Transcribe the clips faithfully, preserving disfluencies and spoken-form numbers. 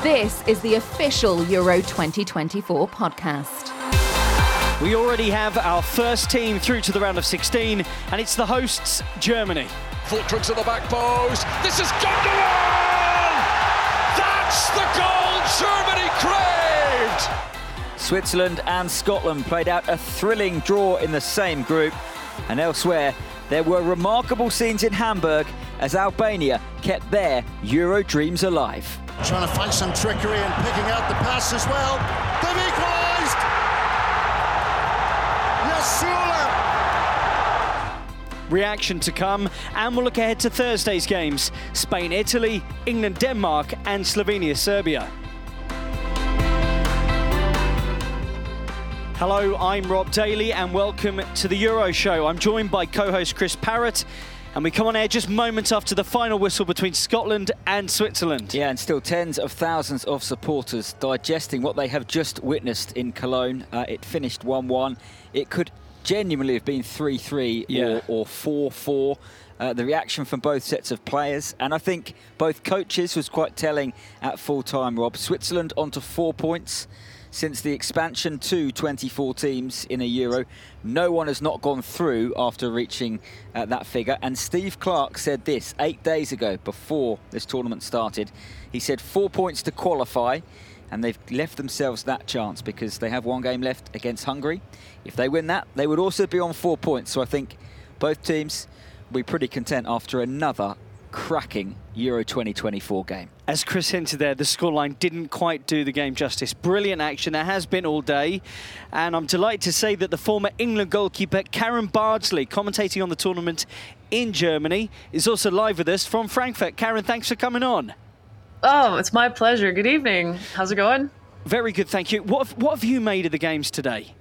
This is the official Euro twenty twenty-four podcast. We already have our first team through to the round of sixteen, and it's the hosts, Germany. Fulkrug to the back post. This is Gundogan! That's the goal Germany craved! Switzerland and Scotland played out a thrilling draw in the same group. And elsewhere, there were remarkable scenes in Hamburg as Albania kept their Euro dreams alive. Trying to find some trickery and picking out the pass as well. They've equalised! Yasula! Reaction to come, and we'll look ahead to Thursday's games. Spain, Italy, England, Denmark, and Slovenia, Serbia. Hello, I'm Rob Daly, and welcome to the Euro Show. I'm joined by co-host Chris Parrott, and we come on air just moments after the final whistle between Scotland and Switzerland. Yeah, and still tens of thousands of supporters digesting what they have just witnessed in Cologne. Uh, it finished one one. It could genuinely have been three three yeah. or four four. Uh, the reaction from both sets of players, and I think both coaches, was quite telling at full time, Rob. Switzerland onto four points. Since the expansion to twenty-four teams in a Euro, no one has not gone through after reaching uh, that figure. And Steve Clarke said this eight days ago, before this tournament started. He said four points to qualify, and they've left themselves that chance because they have one game left against Hungary. If they win that, they would also be on four points. So I think both teams will be pretty content after another cracking Euro twenty twenty-four game. As Chris hinted there, the scoreline didn't quite do the game justice. Brilliant action, there has been all day. And I'm delighted to say that the former England goalkeeper Karen Bardsley, commentating on the tournament in Germany, is also live with us from Frankfurt. Karen, thanks for coming on. Oh, it's my pleasure. Good evening. How's it going? Very good, thank you. What have, what have you made of the games today?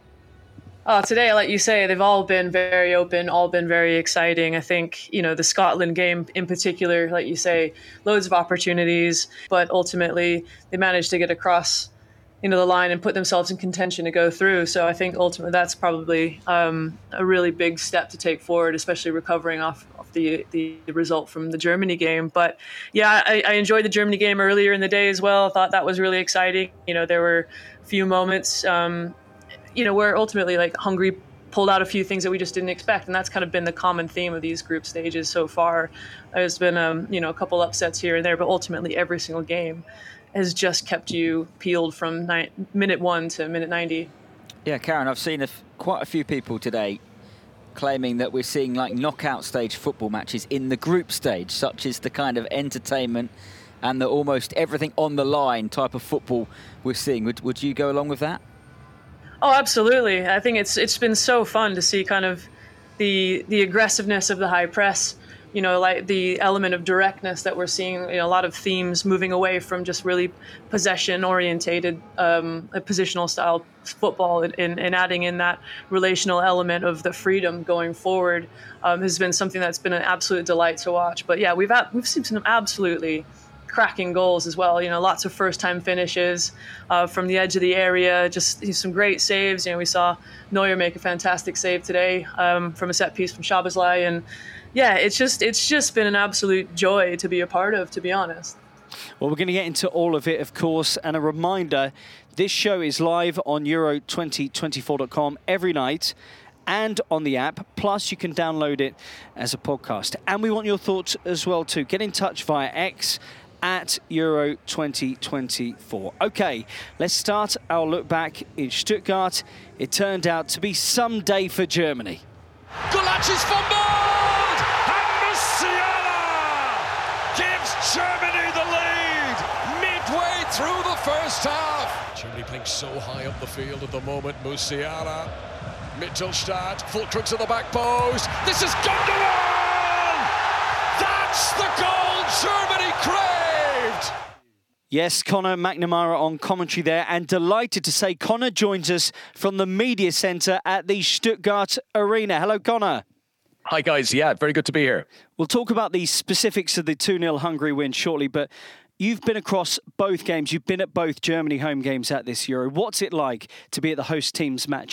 Uh, today, like you say, they've all been very open, all been very exciting. I think, you know, the Scotland game in particular, like you say, loads of opportunities, but ultimately they managed to get across, you know, the line and put themselves in contention to go through. So I think ultimately that's probably um, a really big step to take forward, especially recovering off, off the, the result from the Germany game. But yeah, I, I enjoyed the Germany game earlier in the day as well. I thought that was really exciting. You know, there were a few moments, um, you know, where ultimately like Hungary pulled out a few things that we just didn't expect. And that's kind of been the common theme of these group stages so far. There's been, um, you know, a couple upsets here and there, but ultimately every single game has just kept you peeled from ni- minute one to minute ninety. Yeah, Karen, I've seen a f- quite a few people today claiming that we're seeing like knockout stage football matches in the group stage, such as the kind of entertainment and the almost everything on the line type of football we're seeing. Would, would you go along with that? Oh, absolutely. I think it's it's been so fun to see kind of the the aggressiveness of the high press, you know, like the element of directness that we're seeing, you know, a lot of themes moving away from just really possession orientated, um, a positional style football and, and, and adding in that relational element of the freedom going forward um, has been something that's been an absolute delight to watch. But yeah, we've had, we've seen some absolutely cracking goals as well. You know, lots of first-time finishes uh, from the edge of the area. Just some great saves. You know, we saw Neuer make a fantastic save today um, from a set piece from Szoboszlai, and yeah, it's just it's just been an absolute joy to be a part of, to be honest. Well, we're going to get into all of it, of course, and a reminder: this show is live on Euro twenty twenty-four dot com every night, and on the app. Plus, you can download it as a podcast. And we want your thoughts as well too. Get in touch via X at Euro twenty twenty-four. Okay, let's start our look back in Stuttgart. It turned out to be some day for Germany. Gulácz is fumbled! And Musiala gives Germany the lead midway through the first half. Germany playing so high up the field at the moment. Musiala, Mittelstadt, Fulkrug to the back post. This is Gundogan! That's the goal Germany craved! Yes, Conor McNamara on commentary there, and delighted to say Conor joins us from the media centre at the Stuttgart Arena. Hello, Conor. Hi, guys. Yeah, very good to be here. We'll talk about the specifics of the two nil Hungary win shortly, but you've been across both games. You've been at both Germany home games at this Euro. What's it like to be at the host team's matches?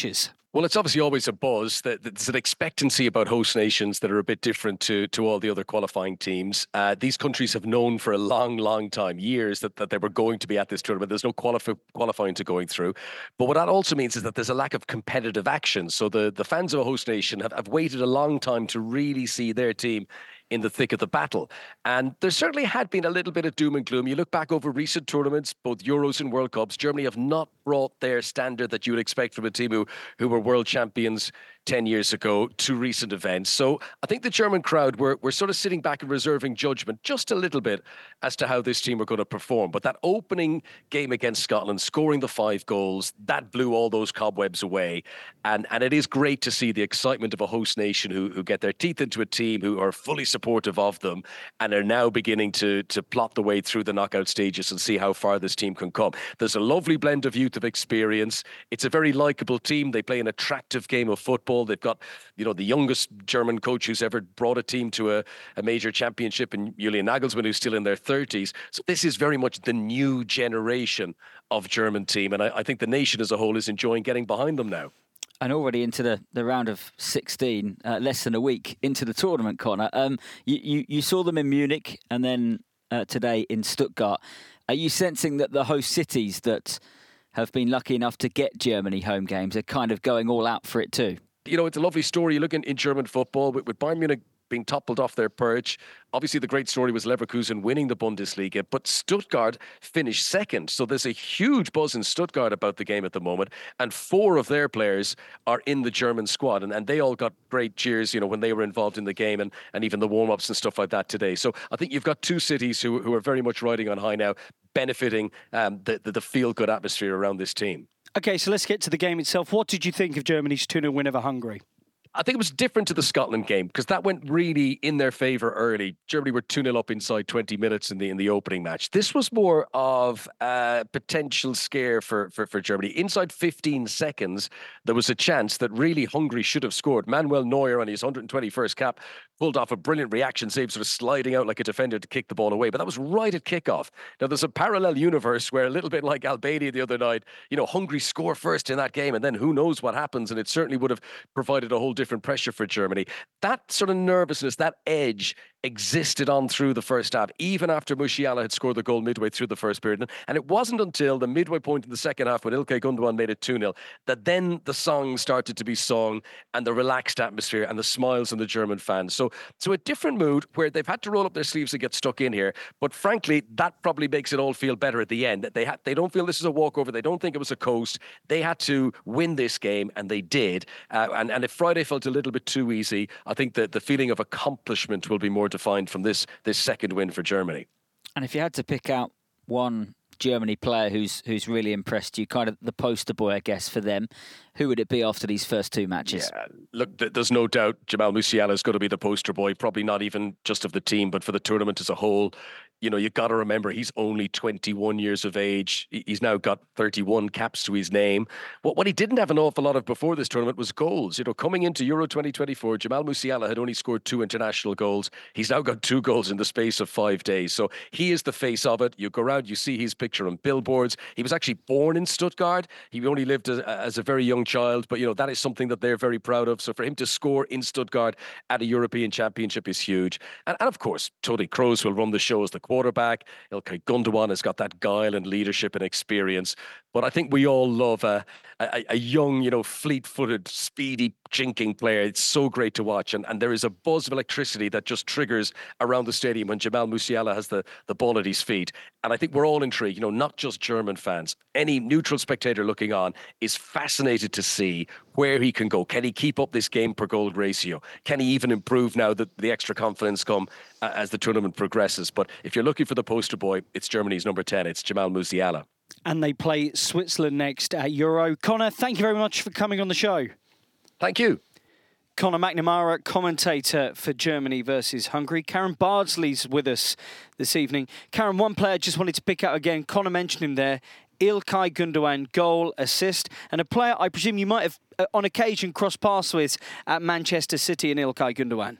Well, it's obviously always a buzz. That there's an expectancy about host nations that are a bit different to to all the other qualifying teams. Uh, these countries have known for a long, long time, years, that, that they were going to be at this tournament. There's no qualif- qualifying to going through. But what that also means is that there's a lack of competitive action. So the, the fans of a host nation have, have waited a long time to really see their team in the thick of the battle. And there certainly had been a little bit of doom and gloom. You look back over recent tournaments, both Euros and World Cups, Germany have not brought their standard that you would expect from a team who, who were world champions ten years ago to recent events. So I think the German crowd were, were sort of sitting back and reserving judgment just a little bit as to how this team were going to perform. But that opening game against Scotland, scoring the five goals, that blew all those cobwebs away. And and it is great to see the excitement of a host nation who, who get their teeth into a team, who are fully supportive of them, and are now beginning to, to plot the way through the knockout stages and see how far this team can come. There's a lovely blend of youth, of experience. It's a very likeable team. They play an attractive game of football. They've got, you know, the youngest German coach who's ever brought a team to a, a major championship, in Julian Nagelsmann, who's still in their thirties. So this is very much the new generation of German team. And I, I think the nation as a whole is enjoying getting behind them now. And already into the, the round of sixteen, uh, less than a week into the tournament, Connor. Um, you, you, you saw them in Munich and then uh, today in Stuttgart. Are you sensing that the host cities that have been lucky enough to get Germany home games are kind of going all out for it too? You know, it's a lovely story. You look in, in German football with, with Bayern Munich being toppled off their perch. Obviously, the great story was Leverkusen winning the Bundesliga, but Stuttgart finished second. So there's a huge buzz in Stuttgart about the game at the moment. And four of their players are in the German squad. And, and they all got great cheers, you know, when they were involved in the game, and, and even the warm-ups and stuff like that today. So I think you've got two cities who, who are very much riding on high now, benefiting um, the, the, the feel-good atmosphere around this team. Okay, so let's get to the game itself. What did you think of Germany's two nil win over Hungary? I think it was different to the Scotland game because that went really in their favour early. Germany were two nil up inside twenty minutes in the in the opening match. This was more of a potential scare for, for, for Germany. Inside fifteen seconds, there was a chance that really Hungary should have scored. Manuel Neuer on his one hundred twenty-first cap pulled off a brilliant reaction save, sort of sliding out like a defender to kick the ball away. But that was right at kickoff. Now, there's a parallel universe where, a little bit like Albania the other night, you know, Hungary score first in that game, and then who knows what happens. And it certainly would have provided a whole different pressure for Germany. That sort of nervousness, that edge existed on through the first half, even after Musiala had scored the goal midway through the first period. And it wasn't until the midway point in the second half, when Ilkay Gundogan made it two nil, that then the songs started to be sung and the relaxed atmosphere and the smiles on the German fans. So, so a different mood where they've had to roll up their sleeves and get stuck in here. But frankly, that probably makes it all feel better at the end. They ha- they don't feel this is a walkover. They don't think it was a coast. They had to win this game, and they did. Uh, and, and if Friday felt a little bit too easy, I think that the feeling of accomplishment will be more defined from this this second win for Germany. And if you had to pick out one Germany player who's who's really impressed you, kind of the poster boy, I guess, for them, who would it be after these first two matches? Yeah, look, th- there's no doubt Jamal Musiala is going to be the poster boy, probably not even just of the team, but for the tournament as a whole. You know, you got to remember he's only twenty-one years of age. He's now got thirty-one caps to his name. What, what he didn't have an awful lot of before this tournament was goals. You know, coming into Euro twenty twenty-four, Jamal Musiala had only scored two international goals. He's now got two goals in the space of five days. So he is the face of it. You go around, you see his picture on billboards. He was actually born in Stuttgart. He only lived as, as a very young child, but, you know, that is something that they're very proud of. So for him to score in Stuttgart at a European Championship is huge. And, and of course, Toni Kroos will run the show as the quarterback. Ilkay Gundogan has got that guile and leadership and experience. But I think we all love a, a, a young, you know, fleet-footed, speedy, jinking player. It's so great to watch. And, and there is a buzz of electricity that just triggers around the stadium when Jamal Musiala has the, the ball at his feet. And I think we're all intrigued, you know, not just German fans. Any neutral spectator looking on is fascinated to see where he can go. Can he keep up this game per goal ratio? Can he even improve now that the extra confidence come uh, as the tournament progresses? But if you're looking for the poster boy, it's Germany's number ten. It's Jamal Musiala. And they play Switzerland next at Euro. Connor, thank you very much for coming on the show. Thank you. Connor McNamara, commentator for Germany versus Hungary. Karen Bardsley's with us this evening. Karen, one player I just wanted to pick out again. Connor mentioned him there. Ilkay Gundogan, goal, assist, and a player I presume you might have, uh, on occasion, crossed paths with at Manchester City and Ilkay Gundogan.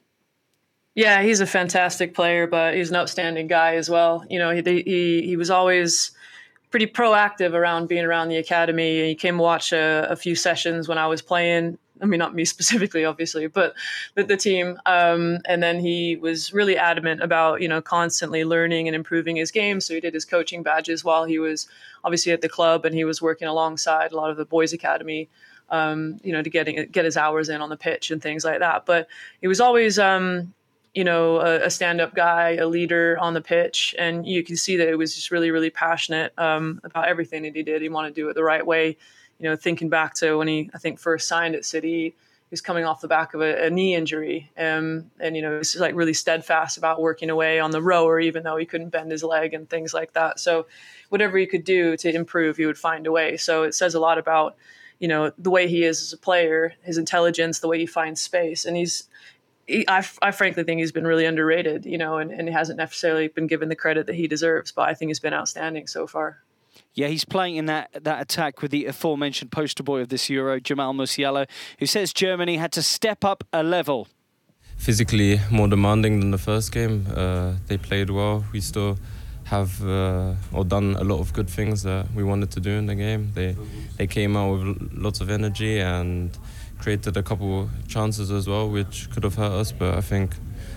Yeah, he's a fantastic player, but he's an outstanding guy as well. You know, he he, he was always pretty proactive around being around the academy. He came watch a, a few sessions when I was playing. I mean, not me specifically, obviously, but the, the team. Um, and then he was really adamant about, you know, constantly learning and improving his game. So he did his coaching badges while he was obviously at the club, and he was working alongside a lot of the boys' academy, um, you know, to get, get his hours in on the pitch and things like that. But he was always, um, you know, a, a stand-up guy, a leader on the pitch. And you can see that it was just really, really passionate um, about everything that he did. He wanted to do it the right way. You know, thinking back to when he, I think, first signed at City, he was coming off the back of a, a knee injury. Um, and, you know, he's like really steadfast about working away on the rower, even though he couldn't bend his leg and things like that. So whatever he could do to improve, he would find a way. So it says a lot about, you know, the way he is as a player, his intelligence, the way he finds space. And he's, he, I, I frankly think he's been really underrated, you know, and, and he hasn't necessarily been given the credit that he deserves, but I think he's been outstanding so far. Yeah, he's playing in that, that attack with the aforementioned poster boy of this Euro, Jamal Musiala, who says Germany had to step up a level. Physically more demanding than the first game. Uh, they played well. We still have uh, or done a lot of good things that we wanted to do in the game. They they came out with lots of energy and created a couple chances as well, which could have hurt us. But I think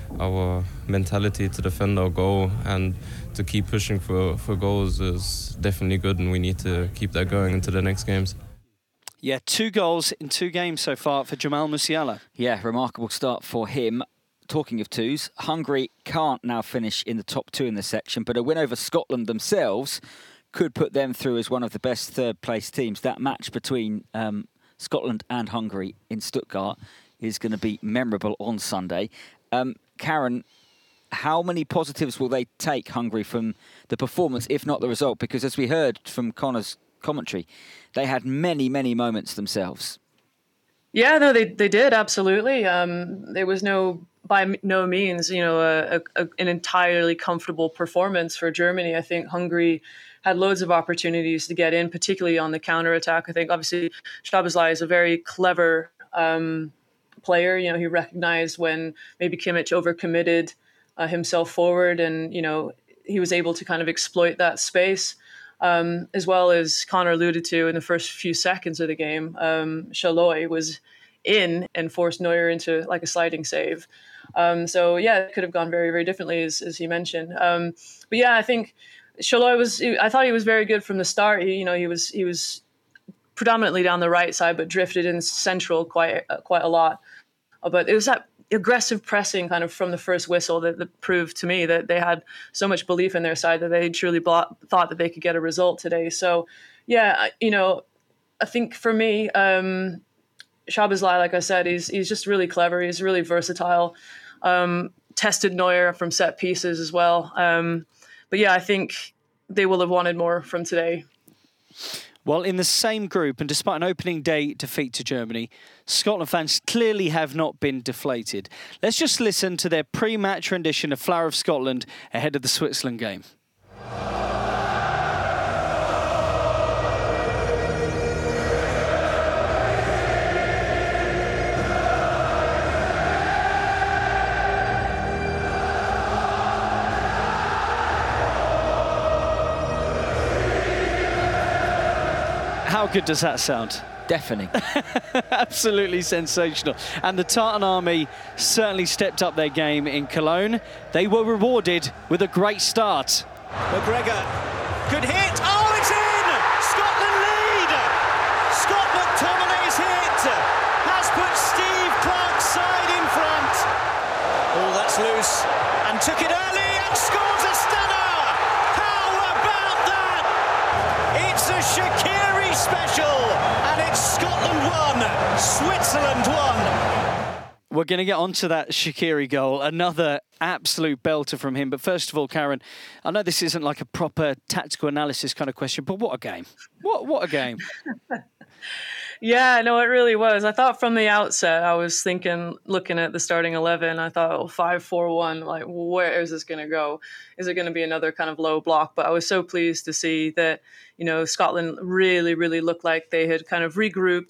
our mentality to defend our goal and to keep pushing for, for goals is definitely good, and we need to keep that going into the next games. Yeah, two goals in two games so far for Jamal Musiala. Yeah, remarkable start for him. Talking of twos, Hungary can't now finish in the top two in this section, but a win over Scotland themselves could put them through as one of the best third-place teams. That match between um, Scotland and Hungary in Stuttgart is going to be memorable on Sunday. Um, Karen, how many positives will they take, Hungary, from the performance, if not the result? Because as we heard from Connor's commentary, they had many, many moments themselves. Yeah, no, they they did, absolutely. Um, there was no, by no means, you know, a, a, an entirely comfortable performance for Germany. I think Hungary had loads of opportunities to get in, particularly on the counterattack. I think, obviously, Szoboszlai is a very clever um, player. You know, he recognized when maybe Kimmich overcommitted uh, himself forward, and, you know, he was able to kind of exploit that space. Um, as well as Connor alluded to in the first few seconds of the game, um, Szoboszlai was in and forced Neuer into like a sliding save. Um, so yeah, it could have gone very, very differently, as, as he mentioned. Um, but yeah, I think Szoboszlai was. I thought he was very good from the start. He, you know, he was he was predominantly down the right side, but drifted in central quite uh, quite a lot. Uh, but it was that aggressive pressing kind of from the first whistle that, that proved to me that they had so much belief in their side that they truly bought, thought that they could get a result today. So, yeah, you know, I think for me, um, Szoboszlai, like I said, he's he's just really clever. He's really versatile. Um, tested Neuer from set pieces as well. Um, but yeah, I think they will have wanted more from today. Well, in the same group, and despite an opening day defeat to Germany, Scotland fans clearly have not been deflated. Let's just listen to their pre-match rendition of Flower of Scotland ahead of the Switzerland game. How good does that sound? Deafening. Absolutely sensational. And the Tartan Army certainly stepped up their game in Cologne. They were rewarded with a great start. McGregor, good hit. Oh, it's in! Scotland lead! Scott McTominay's hit has put Steve Clarke's side in front. Oh, that's loose. And took it early and scores a stunner! How about that? It's a Shaqiri special, and it's Scotland one, Switzerland one. We're going to get onto that Shaqiri goal, another absolute belter from him. But first of all, Karen, I know this isn't like a proper tactical analysis kind of question, but what a game. What what a game. Yeah, no, it really was. I thought from the outset, I was thinking, looking at the starting eleven, I thought, oh, five four one, like, where is this going to go? Is it going to be another kind of low block? But I was so pleased to see that, you know, Scotland really, really looked like they had kind of regrouped.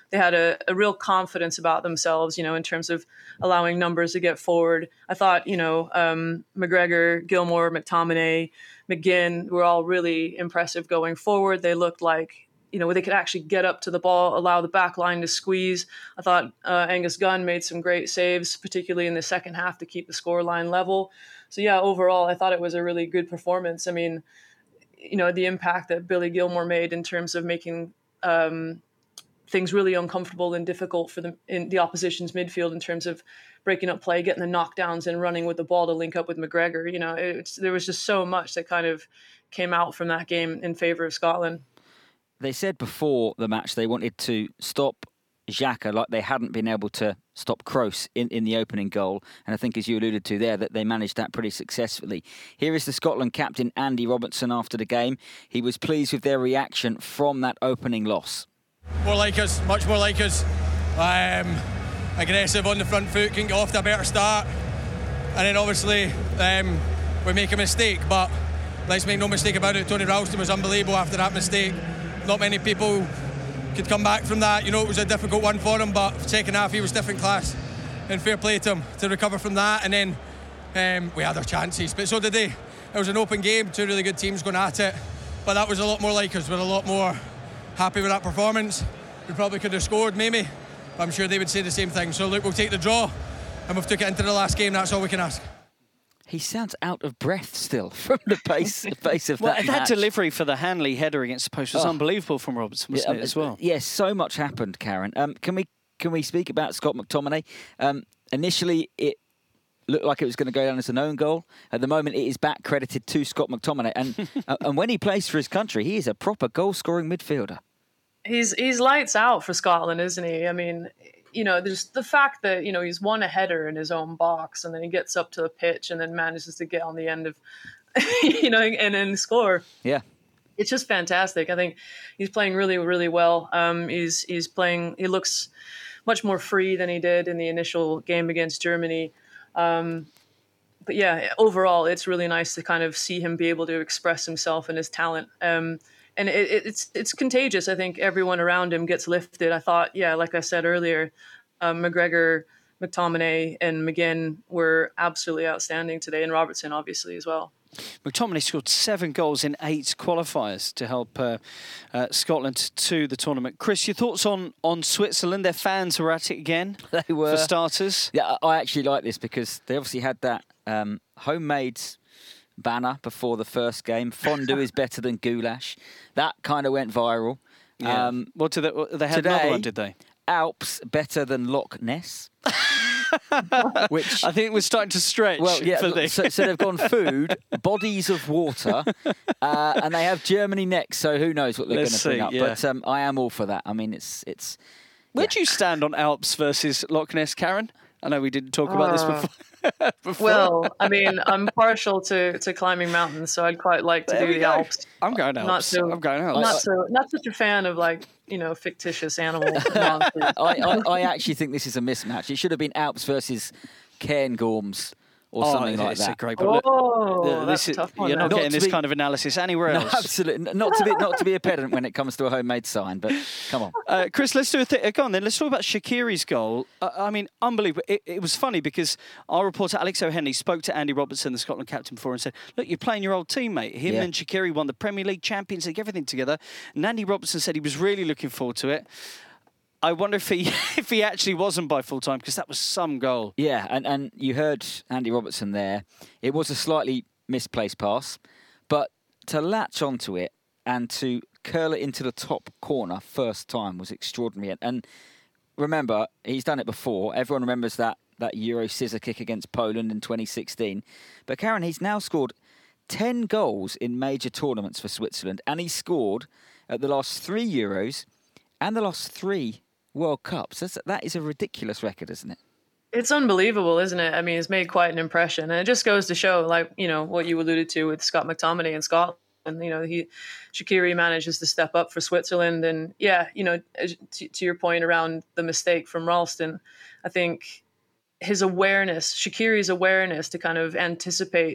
they had a, a real confidence about themselves, you know, in terms of allowing numbers to get forward. I thought, you know, um, McGregor, Gilmore, McTominay, McGinn were all really impressive going forward. They looked like, you know, they could actually get up to the ball, allow the back line to squeeze. I thought uh, Angus Gunn made some great saves, particularly in the second half, to keep the scoreline level. So, yeah, overall, I thought it was a really good performance. I mean, you know, the impact that Billy Gilmore made in terms of making um, things really uncomfortable and difficult for the, in the opposition's midfield in terms of breaking up play, getting the knockdowns and running with the ball to link up with McGregor. You know, it's, there was just so much that kind of came out from that game in favour of Scotland. They said before the match they wanted to stop Xhaka like they hadn't been able to stop Kroos in, in the opening goal. And I think, as you alluded to there, that they managed that pretty successfully. Here is the Scotland captain, Andy Robertson, after the game. He was pleased with their reaction from that opening loss. More like us, much more like us. Um, aggressive on the front foot, can get off to a better start. And then obviously um, we make a mistake, but let's make no mistake about it, Tony Ralston was unbelievable after that mistake. Not many people could come back from that. You know, it was a difficult one for him, but second half he was different class. And fair play to him to recover from that. And then um, we had our chances, but so did they. It was an open game, two really good teams going at it. But that was a lot more like us. We're a lot more happy with that performance. We probably could have scored, maybe. But I'm sure they would say the same thing. So look, we'll take the draw, and we've took it into the last game. That's all we can ask. He sounds out of breath still from the pace, the pace of well, that that match. delivery for the Hanley header against the post was oh. unbelievable from Robertson, wasn't yeah, it, as well? Yes, so much happened, Karen. Um, can we can we speak about Scott McTominay? Um, initially, it looked like it was going to go down as an own goal. At the moment, it is back credited to Scott McTominay. And uh, and when he plays for his country, he is a proper goal-scoring midfielder. He's he's lights out for Scotland, isn't he? I mean, you know, there's the fact that, you know, he's won a header in his own box and then he gets up to the pitch and then manages to get on the end of, you know, and then score. Yeah. It's just fantastic. I think he's playing really, really well. Um, he's he's playing, he looks much more free than he did in the initial game against Germany. Um, but yeah, overall, it's really nice to kind of see him be able to express himself and his talent. Um, And it, it's it's contagious. I think everyone around him gets lifted. I thought, yeah, like I said earlier, um, McGregor, McTominay, and McGinn were absolutely outstanding today, and Robertson obviously as well. McTominay scored seven goals in eight qualifiers to help uh, uh, Scotland to the tournament. Chris, your thoughts on, on Switzerland? Their fans were at it again, they were. For starters. Yeah, I actually like this because they obviously had that um, homemade banner before the first game. Fondue is better than goulash. That kind of went viral. Yeah. Um, what did they, they had today, another one, did they? Alps better than Loch Ness. Which I think it was starting to stretch. Well, yeah. For the... so, so they've gone food, bodies of water, uh, and they have Germany next. So who knows what they're going to bring up? Yeah. But um, I am all for that. I mean, it's it's. Where yeah. do you stand on Alps versus Loch Ness, Karen? I know we didn't talk about uh, this before. before. Well, I mean, I'm partial to, to climbing mountains, so I'd quite like to there do the go. Alps. I'm going Alps. Not so, I'm going Alps. Not so, not such a fan of like, you know, fictitious animal monsters. I, I, I actually think this is a mismatch. It should have been Alps versus Cairngorms or oh, something like it's that. A great, but look, oh, this that's is, a tough one. You're not, not getting this be, kind of analysis anywhere else. No, absolutely not to be not to be a pedant when it comes to a homemade sign. But come on, uh, Chris. Let's do a thing. Go on then. Let's talk about Shaqiri's goal. Uh, I mean, unbelievable. It, it was funny because our reporter Alex O'Henry spoke to Andy Robertson, the Scotland captain, before, and said, "Look, you're playing your old teammate. Him yeah. and Shaqiri won the Premier League, Champions League, everything together." And Andy Robertson said he was really looking forward to it. I wonder if he if he actually wasn't by full time, because that was some goal. Yeah, and, and you heard Andy Robertson there. It was a slightly misplaced pass, but to latch onto it and to curl it into the top corner first time was extraordinary. And remember, he's done it before. Everyone remembers that, that Euro scissor kick against Poland in twenty sixteen. But Karen, he's now scored ten goals in major tournaments for Switzerland, and he scored at the last three Euros and the last three World Cups. That's, that is a ridiculous record, isn't it? It's unbelievable, isn't it? I mean, it's made quite an impression. And it just goes to show, like, you know, what you alluded to with Scott McTominay in Scotland. And, you know, he Shaqiri manages to step up for Switzerland. And, yeah, you know, to, to your point around the mistake from Ralston, I think his awareness, Shaqiri's awareness to kind of anticipate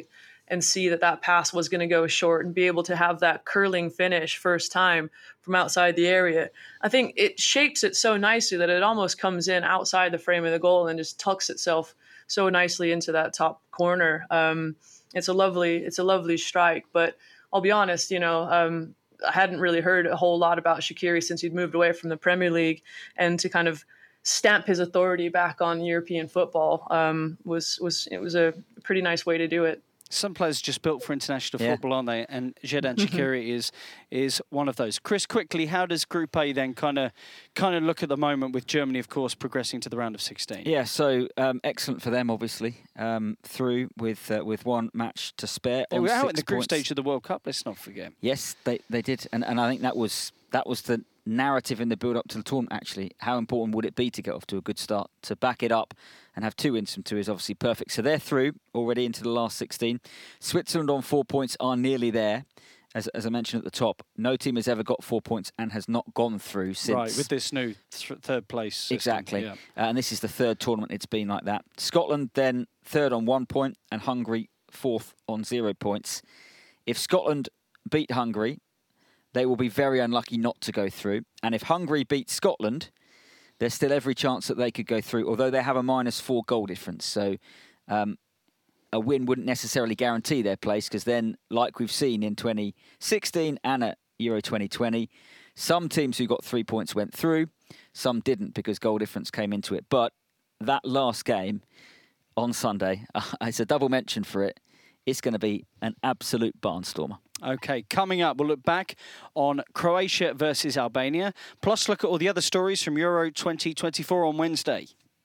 and see that that pass was going to go short and be able to have that curling finish first time from outside the area. I think it shapes it so nicely that it almost comes in outside the frame of the goal and just tucks itself so nicely into that top corner. Um, it's a lovely, it's a lovely strike, but I'll be honest, you know, um, I hadn't really heard a whole lot about Shaqiri since he'd moved away from the Premier League, and to kind of stamp his authority back on European football um, was was it was a pretty nice way to do it. Some players are just built for international Yeah. football, aren't they? And Xherdan Shaqiri is is one of those. Chris, quickly, how does Group A then kind of kind of look at the moment, with Germany, of course, progressing to the round of sixteen? Yeah, so um, excellent for them, obviously, um, through with uh, with one match to spare. They on were out six in the group points. stage of the World Cup, let's not forget. Yes, they they did, and and I think that was that was the narrative in the build-up to the tournament, actually. How important would it be to get off to a good start? To back it up and have two wins from two is obviously perfect. So they're through already into the last sixteen. Switzerland on four points are nearly there. As, as I mentioned at the top, no team has ever got four points and has not gone through since. Right, with this new th third place system. Exactly. Yeah. Uh, and this is the third tournament it's been like that. Scotland then third on one point and Hungary fourth on zero points. If Scotland beat Hungary, they will be very unlucky not to go through. And if Hungary beat Scotland, there's still every chance that they could go through, although they have a minus four goal difference. So um, a win wouldn't necessarily guarantee their place, because then, like we've seen in twenty sixteen and at Euro twenty twenty, some teams who got three points went through, some didn't because goal difference came into it. But that last game on Sunday, uh, it's a double mention for it. It's going to be an absolute barnstormer. Okay, coming up, we'll look back on Croatia versus Albania, plus look at all the other stories from Euro twenty twenty-four on Wednesday.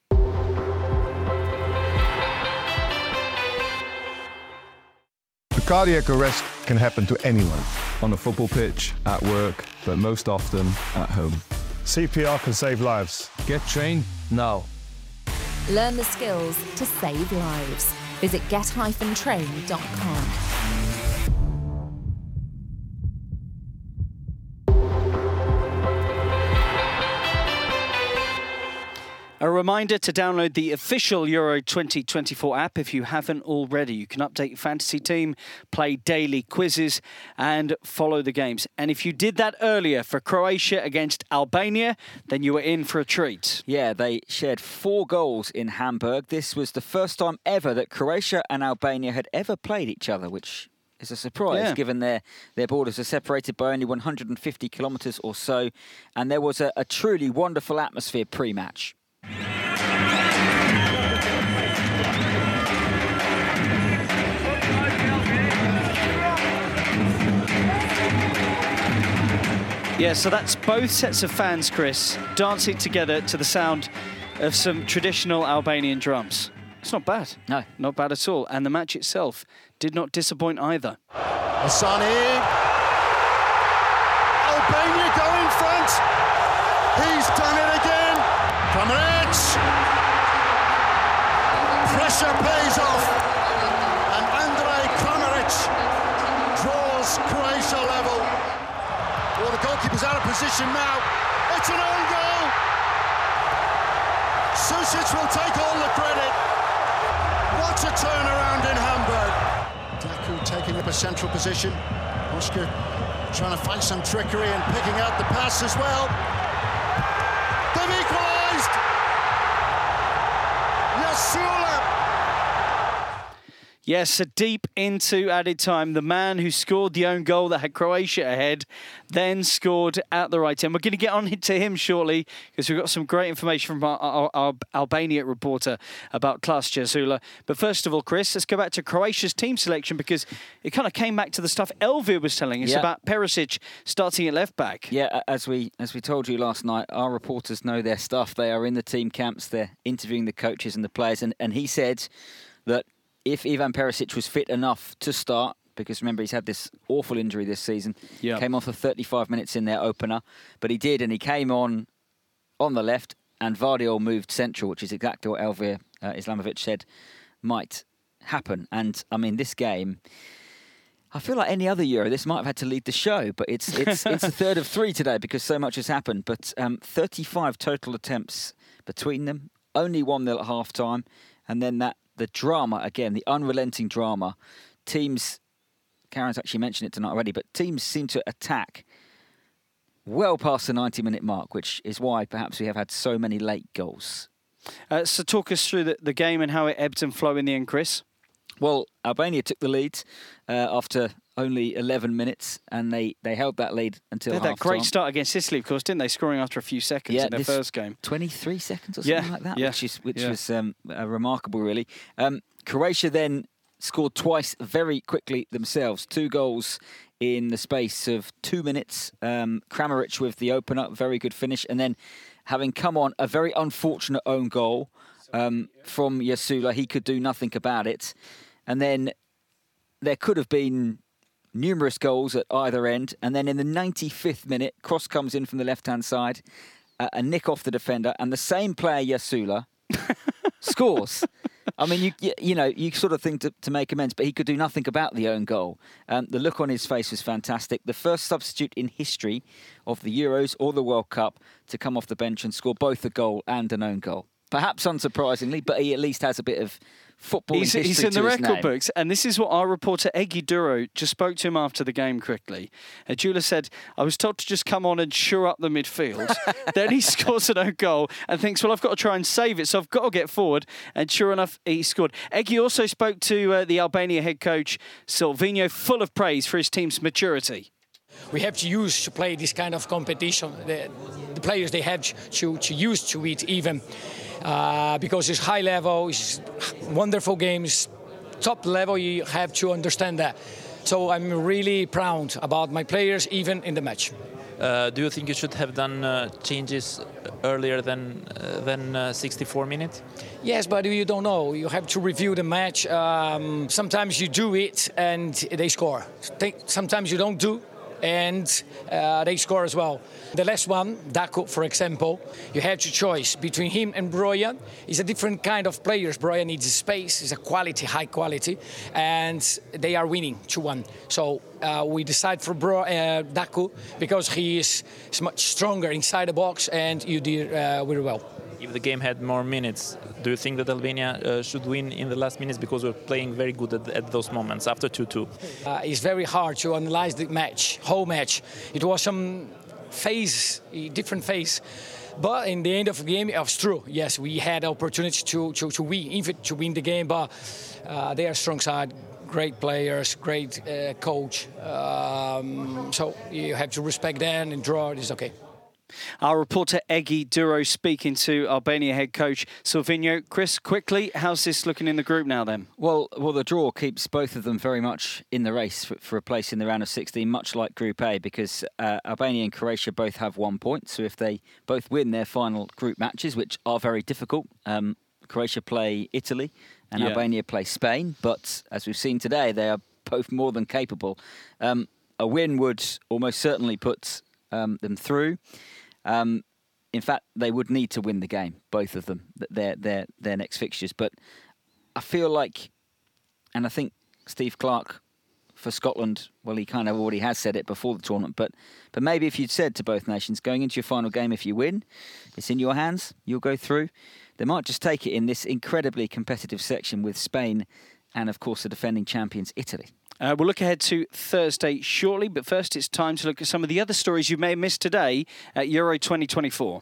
A cardiac arrest can happen to anyone, on a football pitch, at work, but most often at home. C P R can save lives. Get trained now. Learn the skills to save lives. Visit get dash train dot com. A reminder to download the official Euro twenty twenty-four app if you haven't already. You can update your fantasy team, play daily quizzes, and follow the games. And if you did that earlier for Croatia against Albania, then you were in for a treat. Yeah, they shared four goals in Hamburg. This was the first time ever that Croatia and Albania had ever played each other, which is a surprise, Yeah. given their, their borders are separated by only one hundred fifty kilometres or so. And there was a, a truly wonderful atmosphere pre-match. Yeah, so that's both sets of fans, Chris, dancing together to the sound of some traditional Albanian drums. It's not bad. No. Not bad at all. And the match itself did not disappoint either. Hassani. Albania go in front. He's done it again. Kramaric. Pressure pays off. And Andrej Kramaric draws Croatia level. Well, the goalkeeper's out of position now. It's an own goal. Susic will take all the credit. What a turnaround in Hamburg. Daku taking up a central position. Oscar trying to find some trickery and picking out the pass as well. They've equalised. Yasula. Yes, a deep into added time. The man who scored the own goal that had Croatia ahead then scored at the right end. We're going to get on to him shortly because we've got some great information from our, our, our Albania reporter about Klas Jasula. But first of all, Chris, let's go back to Croatia's team selection because it kind of came back to the stuff Elvir was telling us yeah. about Perisic starting at left back. Yeah, as we as we told you last night, our reporters know their stuff. They are in the team camps. They're interviewing the coaches and the players. And, and he said that if Ivan Perisic was fit enough to start, because remember he's had this awful injury this season, yep. came on for thirty-five minutes in their opener, but he did, and he came on on the left, and Vardiol moved central, which is exactly what Elvir uh, Islamovic said might happen. And I mean, this game, I feel like any other Euro, this might have had to lead the show, but it's it's it's a third of three today because so much has happened. But um, thirty-five total attempts between them, only one nil at half time, and then that. The drama, again, the unrelenting drama teams, Karen's actually mentioned it tonight already, but teams seem to attack well past the ninety minute mark, which is why perhaps we have had so many late goals. Uh, so talk us through the, the game and how it ebbed and flowed in the end, Chris. Well, Albania took the lead uh, after only eleven minutes, and they, they held that lead until half-time. They had that great start against Italy, of course, didn't they? Scoring after a few seconds yeah, in their first game. twenty-three seconds or something yeah, like that, yeah, which, is, which yeah. was um, uh, remarkable, really. Um, Croatia then scored twice very quickly themselves. Two goals in the space of two minutes. Um, Kramaric with the opener, very good finish. And then having come on, a very unfortunate own goal um, from Jasula. He could do nothing about it. And then there could have been numerous goals at either end. And then in the ninety-fifth minute, cross comes in from the left-hand side, uh, a nick off the defender, and the same player, Jasula, scores. I mean, you you know, you sort of think to, to make amends, but he could do nothing about the own goal. Um, the look on his face was fantastic. The first substitute in history of the Euros or the World Cup to come off the bench and score both a goal and an own goal. Perhaps unsurprisingly, but he at least has a bit of footballing he's, history he's in to the his record name. books, and this is what our reporter Egi Duro just spoke to him after the game quickly. And Jula said, I was told to just come on and shore up the midfield. Then he scores an own goal and thinks, well, I've got to try and save it, so I've got to get forward. And sure enough, he scored. Egi also spoke to uh, the Albania head coach, Silvino, full of praise for his team's maturity. We have to use to play this kind of competition. The, the players, they have to, to use to it even. Uh, because it's high level, it's wonderful games, top level, you have to understand that. So I'm really proud about my players, even in the match. Uh, do you think you should have done uh, changes earlier than uh, than uh, sixty-four minutes? Yes, but you don't know. You have to review the match. Um, sometimes you do it and they score. Sometimes you don't do and uh, they score as well. The last one, Daku, for example, you have to choose between him and Broja. He's a different kind of players. Broja needs space, it's a quality, high quality, and they are winning two one. So uh, we decide for Bro, uh, Daku because he is, is much stronger inside the box, and you did uh, very well. If the game had more minutes, do you think that Albania uh, should win in the last minutes because we're playing very good at, at those moments after two two? Uh, it's very hard to analyze the match, whole match. It was some phase, a different phase. But in the end of the game, it was true. Yes, we had opportunity to, to, to win, even to win the game, but uh, they are strong side, great players, great uh, coach. Um, so you have to respect them and draw, it's okay. Our reporter Egi Duro speaking to Albania head coach Silvino. Chris, quickly, how's this looking in the group now then? Well, well, the draw keeps both of them very much in the race for, for a place in the round of sixteen, much like Group A, because uh, Albania and Croatia both have one point. So if they both win their final group matches, which are very difficult, um, Croatia play Italy and yeah. Albania play Spain. But as we've seen today, they are both more than capable. Um, a win would almost certainly put um, them through. Um, in fact, they would need to win the game, both of them, their their their next fixtures. But I feel like, and I think Steve Clarke for Scotland, well, he kind of already has said it before the tournament, but but maybe if you'd said to both nations, going into your final game, if you win, it's in your hands, you'll go through. They might just take it in this incredibly competitive section with Spain and, of course, the defending champions, Italy. Uh, we'll look ahead to Thursday shortly, but first it's time to look at some of the other stories you may have missed today at Euro twenty twenty-four.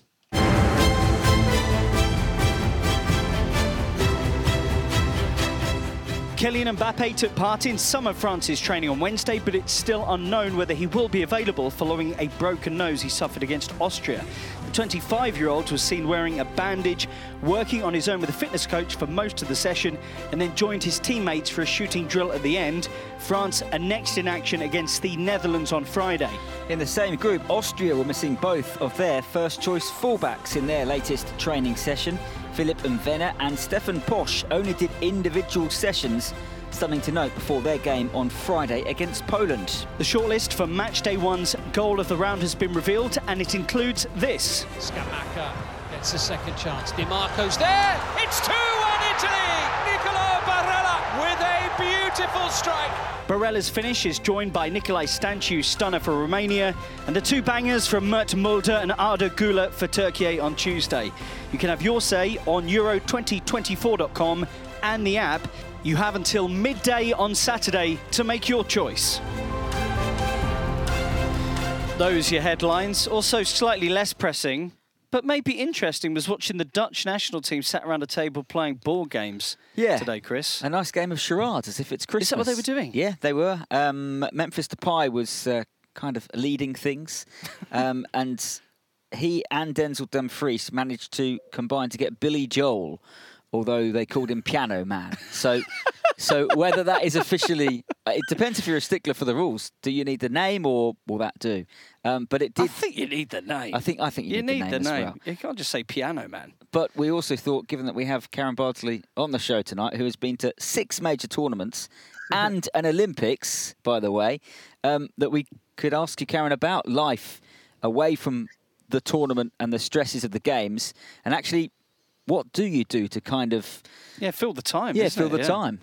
Kylian Mbappe took part in some of France's training on Wednesday, but it's still unknown whether he will be available following a broken nose he suffered against Austria. The twenty-five-year-old was seen wearing a bandage, working on his own with a fitness coach for most of the session, and then joined his teammates for a shooting drill at the end. France are next in action against the Netherlands on Friday. In the same group, Austria were missing both of their first-choice fullbacks in their latest training session. Philipp Mvena and Stefan Posch only did individual sessions, something to note before their game on Friday against Poland. The shortlist for Matchday One's goal of the round has been revealed, and it includes this. Scamacca gets a second chance. Di Marco's there. It's two one Italy. Niccolò Barella with a beautiful strike. Barella's finish is joined by Nicolae Stanciu's stunner for Romania, and the two bangers from Mert Mulder and Arda Güler for Turkey on Tuesday. You can have your say on Euro twenty twenty-four dot com and the app. You have until midday on Saturday to make your choice. Those are your headlines. Also slightly less pressing, but maybe interesting, was watching the Dutch national team sat around a table playing board games yeah. today, Chris. A nice game of charades, as if it's Christmas. Is that what they were doing? Yeah, they were. Um, Memphis Depay was uh, kind of leading things. um, and he and Denzel Dumfries managed to combine to get Billy Joel, although they called him Piano Man. So so whether that is officially... It depends if you're a stickler for the rules. Do you need the name, or will that do? Um, but it did... I think you need the name. I think I think you, you need, need the name, the name. as well. You can't just say Piano Man. But we also thought, given that we have Karen Bardsley on the show tonight, who has been to six major tournaments and an Olympics, by the way, um, that we could ask you, Karen, about life away from the tournament and the stresses of the games, and actually... What do you do to kind of... Yeah, fill the time, Yeah, isn't fill it? the Yeah. time.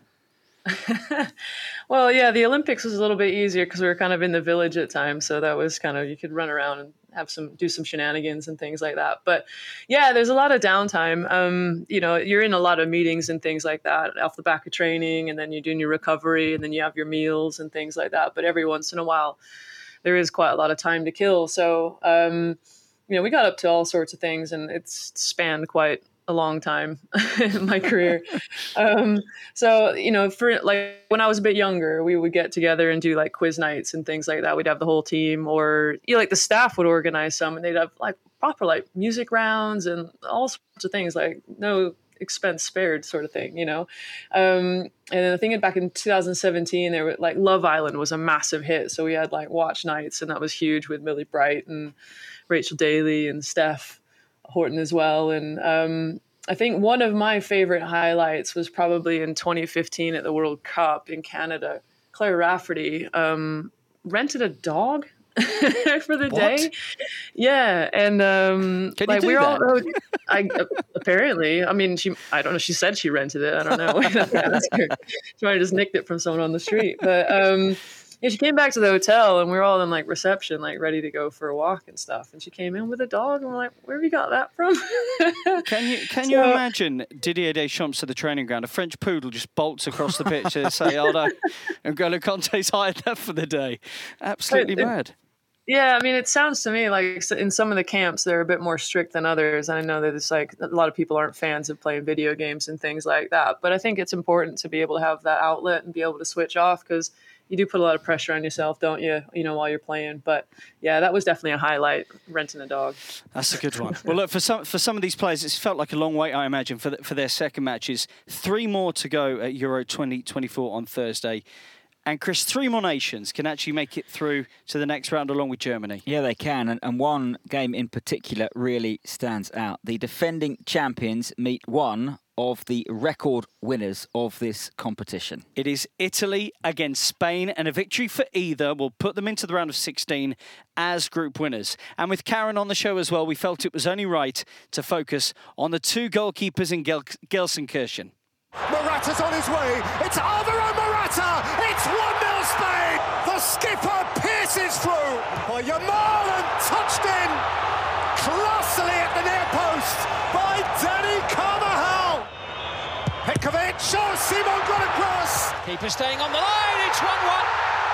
Well, yeah, the Olympics was a little bit easier because we were kind of in the village at times. So that was kind of, you could run around and have some, do some shenanigans and things like that. But yeah, there's a lot of downtime. Um, you know, you're in a lot of meetings and things like that off the back of training, and then you're doing your recovery, and then you have your meals and things like that. But every once in a while, there is quite a lot of time to kill. So, um, you know, we got up to all sorts of things, and it's spanned quite a long time in my career. Um, so, you know, for like when I was a bit younger, we would get together and do like quiz nights and things like that. We'd have the whole team, or, you know, like the staff would organize some, and they'd have like proper like music rounds and all sorts of things, like no expense spared sort of thing, you know? Um, and then I think back in two thousand seventeen, there were like Love Island was a massive hit. So we had like watch nights, and that was huge with Millie Bright and Rachel Daly and Steph Horton as well. And um, I think one of my favorite highlights was probably in twenty fifteen at the World Cup in Canada. Claire Rafferty um, rented a dog for the What? day. Yeah. And um, Can like you do we're that? all, I, apparently, I mean, she, I don't know. She said she rented it. I don't know. She might have just nicked it from someone on the street, but um, yeah, she came back to the hotel, and we were all in like reception, like ready to go for a walk and stuff. And she came in with a dog, and we're like, "Where have you got that from?" Can you can So- you imagine Didier Deschamps at the training ground? A French poodle just bolts across the pitch to say, "Oh no, N'Golo Kante's hired that for the day." Absolutely But it- mad. Yeah, I mean, it sounds to me like in some of the camps they're a bit more strict than others. And I know that it's like a lot of people aren't fans of playing video games and things like that. But I think it's important to be able to have that outlet and be able to switch off, because you do put a lot of pressure on yourself, don't you? You know, while you're playing. But yeah, that was definitely a highlight, renting a dog. That's a good one. Well, look, for some for some of these players, it's felt like a long wait, I imagine, for the, for their second matches. Three more to go at Euro twenty twenty-four on Thursday. And Chris, three more nations can actually make it through to the next round along with Germany. Yeah, they can. And, and one game in particular really stands out. The defending champions meet one of the record winners of this competition. It is Italy against Spain, and a victory for either will put them into the round of sixteen as group winners. And with Karen on the show as well, we felt it was only right to focus on the two goalkeepers in Gel- Gelsenkirchen. Morata's on his way. It's Alvaro Morata. It's one nil Spain. The skipper pierces through. By Yamal and touched in classily at the near post by Danny Carvajal. Petkovic. Oh, Simon got across. Keeper staying on the line. It's one one.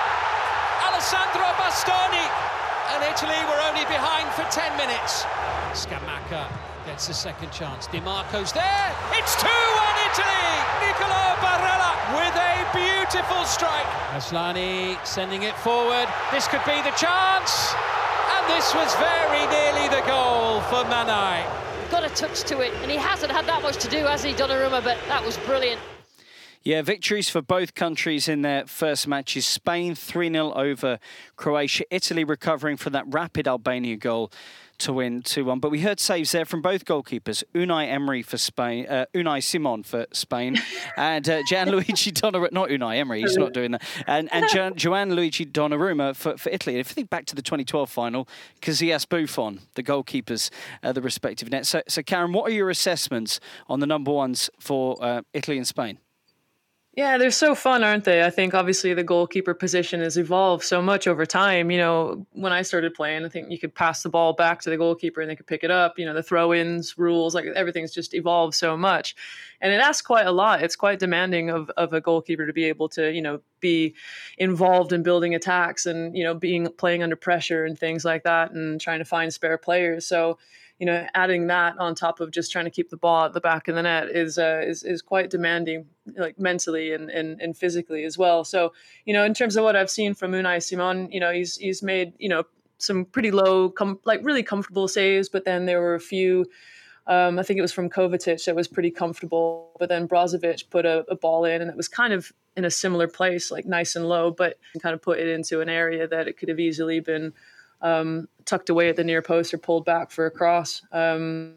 Alessandro Bastoni. And Italy were only behind for ten minutes. Scamacca gets the second chance. Di Marco's there. It's two one Italy. Nicolo Barella with a beautiful strike. Aslani sending it forward. This could be the chance. And this was very nearly the goal for Manai. Got a touch to it, and he hasn't had that much to do, has he, Donnarumma? But that was brilliant. Yeah, victories for both countries in their first matches. Spain three nil over Croatia. Italy recovering from that rapid Albania goal to win two one. But we heard saves there from both goalkeepers. Unai Emery for Spain, uh, Unai Simon for Spain, and uh, Gianluigi Donnarumma, not Unai Emery, he's not doing that, and, and Gian, Gianluigi Donnarumma for, for Italy. And if you think back to the twenty twelve final, Casillas, Buffon, the goalkeepers, uh, the respective nets. So, so, Karen, what are your assessments on the number ones for uh, Italy and Spain? Yeah, they're so fun, aren't they? I think obviously the goalkeeper position has evolved so much over time. You know, when I started playing, I think you could pass the ball back to the goalkeeper and they could pick it up. You know, the throw-ins, rules, like everything's just evolved so much. And it asks quite a lot. It's quite demanding of, of a goalkeeper to be able to, you know, be involved in building attacks and, you know, being playing under pressure and things like that and trying to find spare players. So, you know, adding that on top of just trying to keep the ball at the back of the net is uh, is is quite demanding, like mentally and, and and physically as well. So, you know, in terms of what I've seen from Unai Simon, you know, he's he's made, you know, some pretty low, com- like really comfortable saves, but then there were a few. Um, I think it was from Kovacic that was pretty comfortable, but then Brozovic put a, a ball in, and it was kind of in a similar place, like nice and low, but kind of put it into an area that it could have easily been. Um, tucked away at the near post or pulled back for a cross. Um,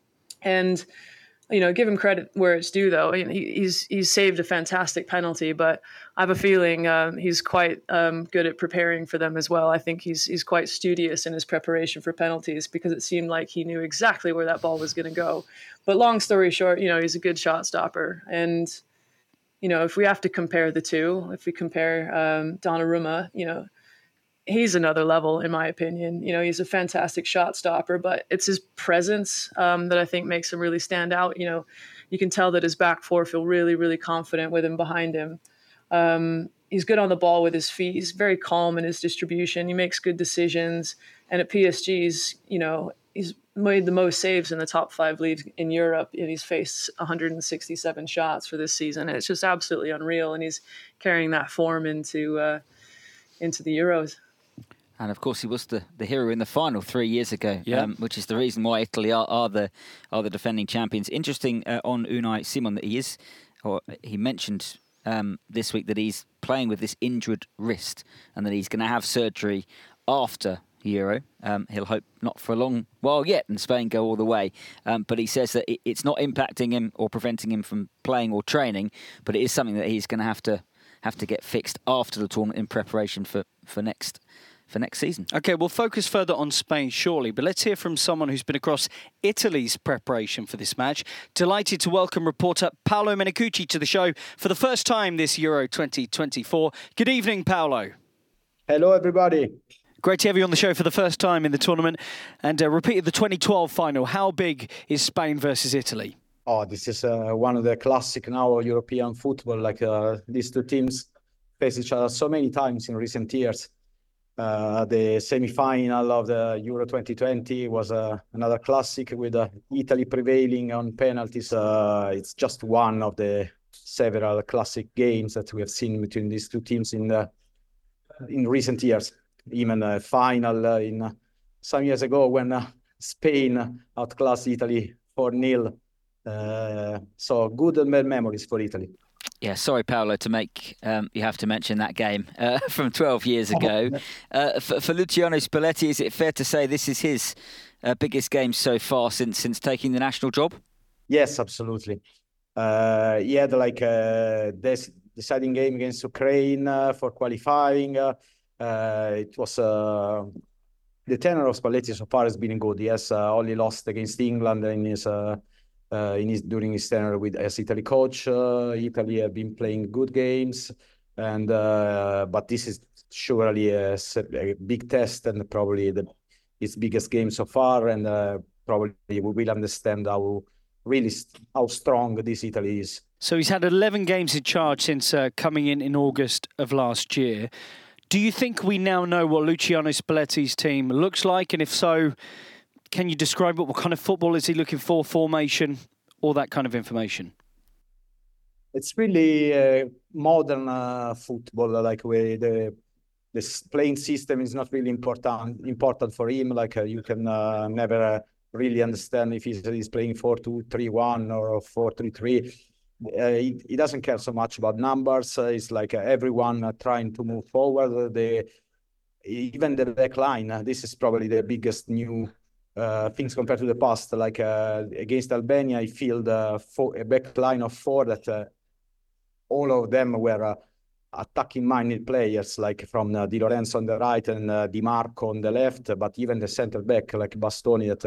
and, you know, give him credit where it's due, though. He, he's he's saved a fantastic penalty, but I have a feeling um, he's quite um, good at preparing for them as well. I think he's he's quite studious in his preparation for penalties because it seemed like he knew exactly where that ball was going to go. But long story short, you know, he's a good shot stopper. And, you know, if we have to compare the two, if we compare um, Donnarumma, you know, he's another level, in my opinion. You know, he's a fantastic shot stopper, but it's his presence um, that I think makes him really stand out. You know, you can tell that his back four feel really, really confident with him behind him. Um, he's good on the ball with his feet. He's very calm in his distribution. He makes good decisions. And at P S G's, you know, he's made the most saves in the top five leagues in Europe, and he's faced one hundred sixty-seven shots for this season. And it's just absolutely unreal. And he's carrying that form into uh, into the Euros. And of course, he was the, the hero in the final three years ago, yeah. um, which is the reason why Italy are, are the are the defending champions. Interesting uh, on Unai Simon that he is, or he mentioned um, this week that he's playing with this injured wrist and that he's going to have surgery after Euro. Um, he'll hope not for a long while yet, and Spain go all the way. Um, but he says that it, it's not impacting him or preventing him from playing or training, but it is something that he's going to have to have to get fixed after the tournament in preparation for for next. for next season. OK, we'll focus further on Spain shortly, but let's hear from someone who's been across Italy's preparation for this match. Delighted to welcome reporter Paolo Menicucci to the show for the first time this Euro twenty twenty-four. Good evening, Paolo. Hello, everybody. Great to have you on the show for the first time in the tournament and uh, repeated the twenty twelve final. How big is Spain versus Italy? Oh, this is uh, one of the classic now European football. Like uh, these two teams face each other so many times in recent years. Uh, the semi-final of the Euro twenty twenty was uh, another classic with uh, Italy prevailing on penalties. Uh, it's just one of the several classic games that we have seen between these two teams in the, in recent years. Even a final uh, in uh, some years ago when uh, Spain outclassed Italy four nil. Uh, so good and bad memories for Italy. Yeah, sorry, Paolo, to make um, you have to mention that game uh, from twelve years ago. Uh, for, for Luciano Spalletti, is it fair to say this is his uh, biggest game so far since since taking the national job? Yes, absolutely. Uh, he had like a deciding game against Ukraine uh, for qualifying. Uh, uh, it was uh, the tenor of Spalletti so far has been good. He has uh, only lost against England in his. Uh, Uh, in his, during his tenure with as Italy coach. Uh, Italy have been playing good games, and uh, but this is surely a, a big test and probably the his biggest game so far. And uh, probably we will understand how really how strong this Italy is. So he's had eleven games in charge since uh, coming in in August of last year. Do you think we now know what Luciano Spalletti's team looks like, and if so, can you describe it? What kind of football is he looking for, formation, all that kind of information? It's really uh, modern uh, football, like where the this playing system is not really important important for him. Like uh, you can uh, never uh, really understand if he's, he's playing four two three one or four three three. Uh, he, he doesn't care so much about numbers. Uh, it's like uh, everyone uh, trying to move forward. The even the back line. Uh, this is probably the biggest new uh, things compared to the past. Like uh, against Albania, I feel the four, a back line of four that uh, all of them were uh, attacking-minded players, like from uh, Di Lorenzo on the right and uh, Di Marco on the left. But even the centre back, like Bastoni, that uh,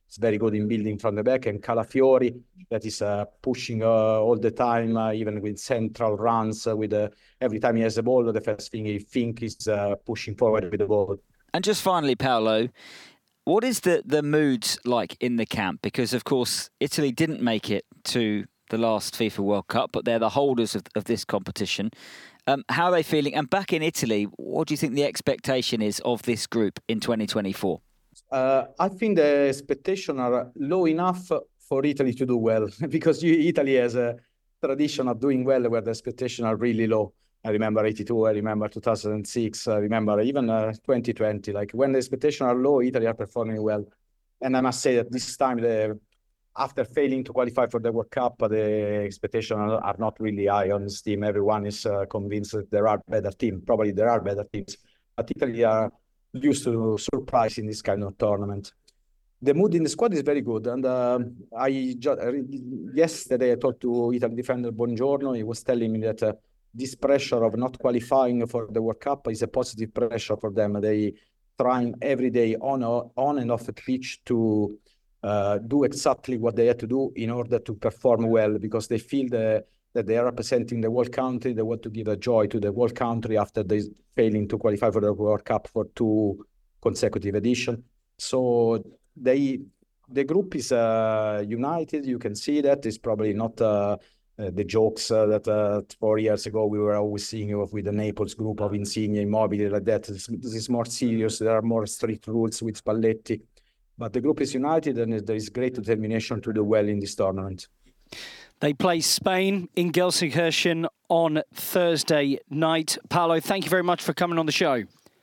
is very good in building from the back, and Calafiori that is uh, pushing uh, all the time, uh, even with central runs. Uh, with uh, every time he has the ball, the first thing he thinks is uh, pushing forward with the ball. And just finally, Paolo, what is the, the mood like in the camp? Because, of course, Italy didn't make it to the last FIFA World Cup, but they're the holders of, of this competition. Um, how are they feeling? And back in Italy, what do you think the expectation is of this group in twenty twenty-four? Uh, I think the expectations are low enough for Italy to do well, because you, Italy has a tradition of doing well where the expectations are really low. I remember eighty-two, I remember two thousand six, I remember even uh, twenty twenty. Like when the expectations are low, Italy are performing well. And I must say that this time, the, after failing to qualify for the World Cup, the expectations are not really high on this team. Everyone is uh, convinced that there are better teams. Probably there are better teams. But Italy are used to surprise in this kind of tournament. The mood in the squad is very good. And uh, I just, yesterday I talked to Italy defender Bongiorno. He was telling me that uh, this pressure of not qualifying for the World Cup is a positive pressure for them. They trying every day on, on and off the pitch to Uh, do exactly what they had to do in order to perform well, because they feel the, that they are representing the whole country. They want to give a joy to the whole country after they failing to qualify for the World Cup for two consecutive editions. So they, the group is uh, united. You can see that. It's probably not uh, uh, the jokes uh, that uh, four years ago we were always seeing with the Naples group of Insigne, Immobile, like that. This, this is more serious. There are more strict rules with Spalletti. But the group is united, and there is great determination to do well in this tournament. They play Spain in Gelsenkirchen on Thursday night. Paolo, thank you very much for coming on the show.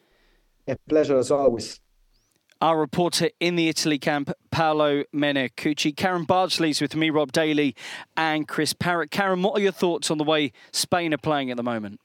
A pleasure as always. Our reporter in the Italy camp, Paolo Meneccucci. Karen Bardsley's with me, Rob Daly and Chris Parrott. Karen, what are your thoughts on the way Spain are playing at the moment?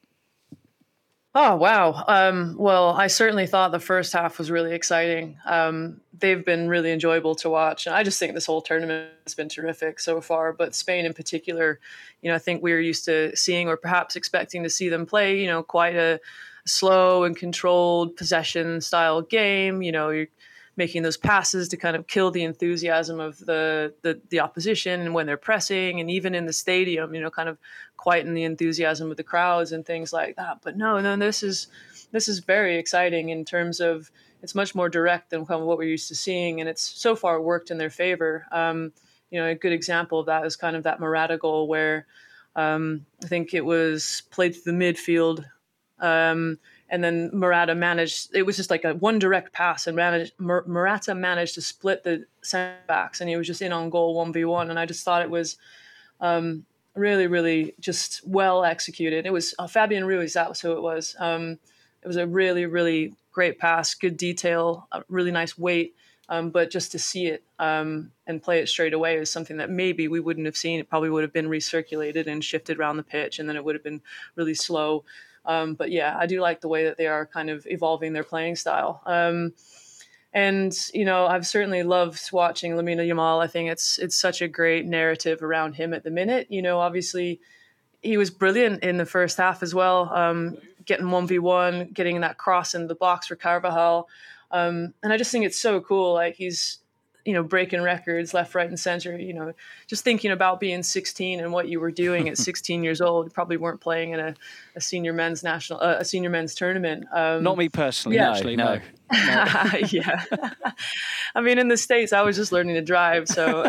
Oh, wow. Um, well, I certainly thought the first half was really exciting. Um, they've been really enjoyable to watch. And I just think this whole tournament has been terrific so far. But Spain in particular, you know, I think we were used to seeing or perhaps expecting to see them play, you know, quite a slow and controlled possession style game. You know, you're making those passes to kind of kill the enthusiasm of the, the, the opposition when they're pressing, and even in the stadium, you know, kind of quieten the enthusiasm of the crowds and things like that. But no, no, this is this is very exciting in terms of it's much more direct than kind of what we're used to seeing, and it's so far worked in their favor. Um, you know, a good example of that is kind of that Morata goal where um, I think it was played through the midfield. Um, And then Morata managed, it was just like a one direct pass, and managed, Morata managed to split the centre backs, and he was just in on goal one v one. And I just thought it was um, really, really just well executed. It was uh, Fabian Ruiz, that was who it was. Um, it was a really, really great pass, good detail, a really nice weight. Um, but just to see it um, and play it straight away is something that maybe we wouldn't have seen. It probably would have been recirculated and shifted around the pitch, and then it would have been really slow. Um, but yeah, I do like the way that they are kind of evolving their playing style. Um, and, you know, I've certainly loved watching Lamine Yamal. I think it's it's such a great narrative around him at the minute. You know, obviously he was brilliant in the first half as well, um, getting one v one, getting that cross into the box for Carvajal. Um, and I just think it's so cool. Like he's, you know, breaking records left, right, and center. You know, just thinking about being sixteen and what you were doing at sixteen years old. You probably weren't playing in a, a senior men's national, uh, a senior men's tournament. Um, Not me personally, yeah. actually, no. no. no. yeah. I mean, in the States, I was just learning to drive. So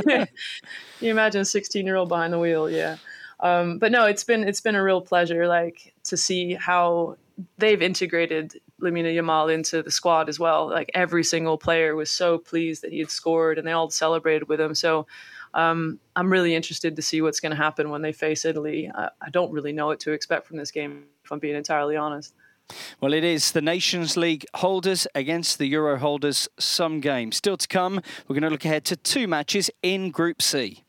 you imagine a sixteen-year-old behind the wheel. Yeah. Um, but no, it's been it's been a real pleasure, like, to see how they've integrated Lamine Yamal into the squad as well. Like every single player was so pleased that he had scored, and they all celebrated with him. So um, I'm really interested to see what's going to happen when they face Italy. I, I don't really know what to expect from this game, if I'm being entirely honest. Well, it is the Nations League holders against the Euro holders, some games. Still to come, we're going to look ahead to two matches in Group C.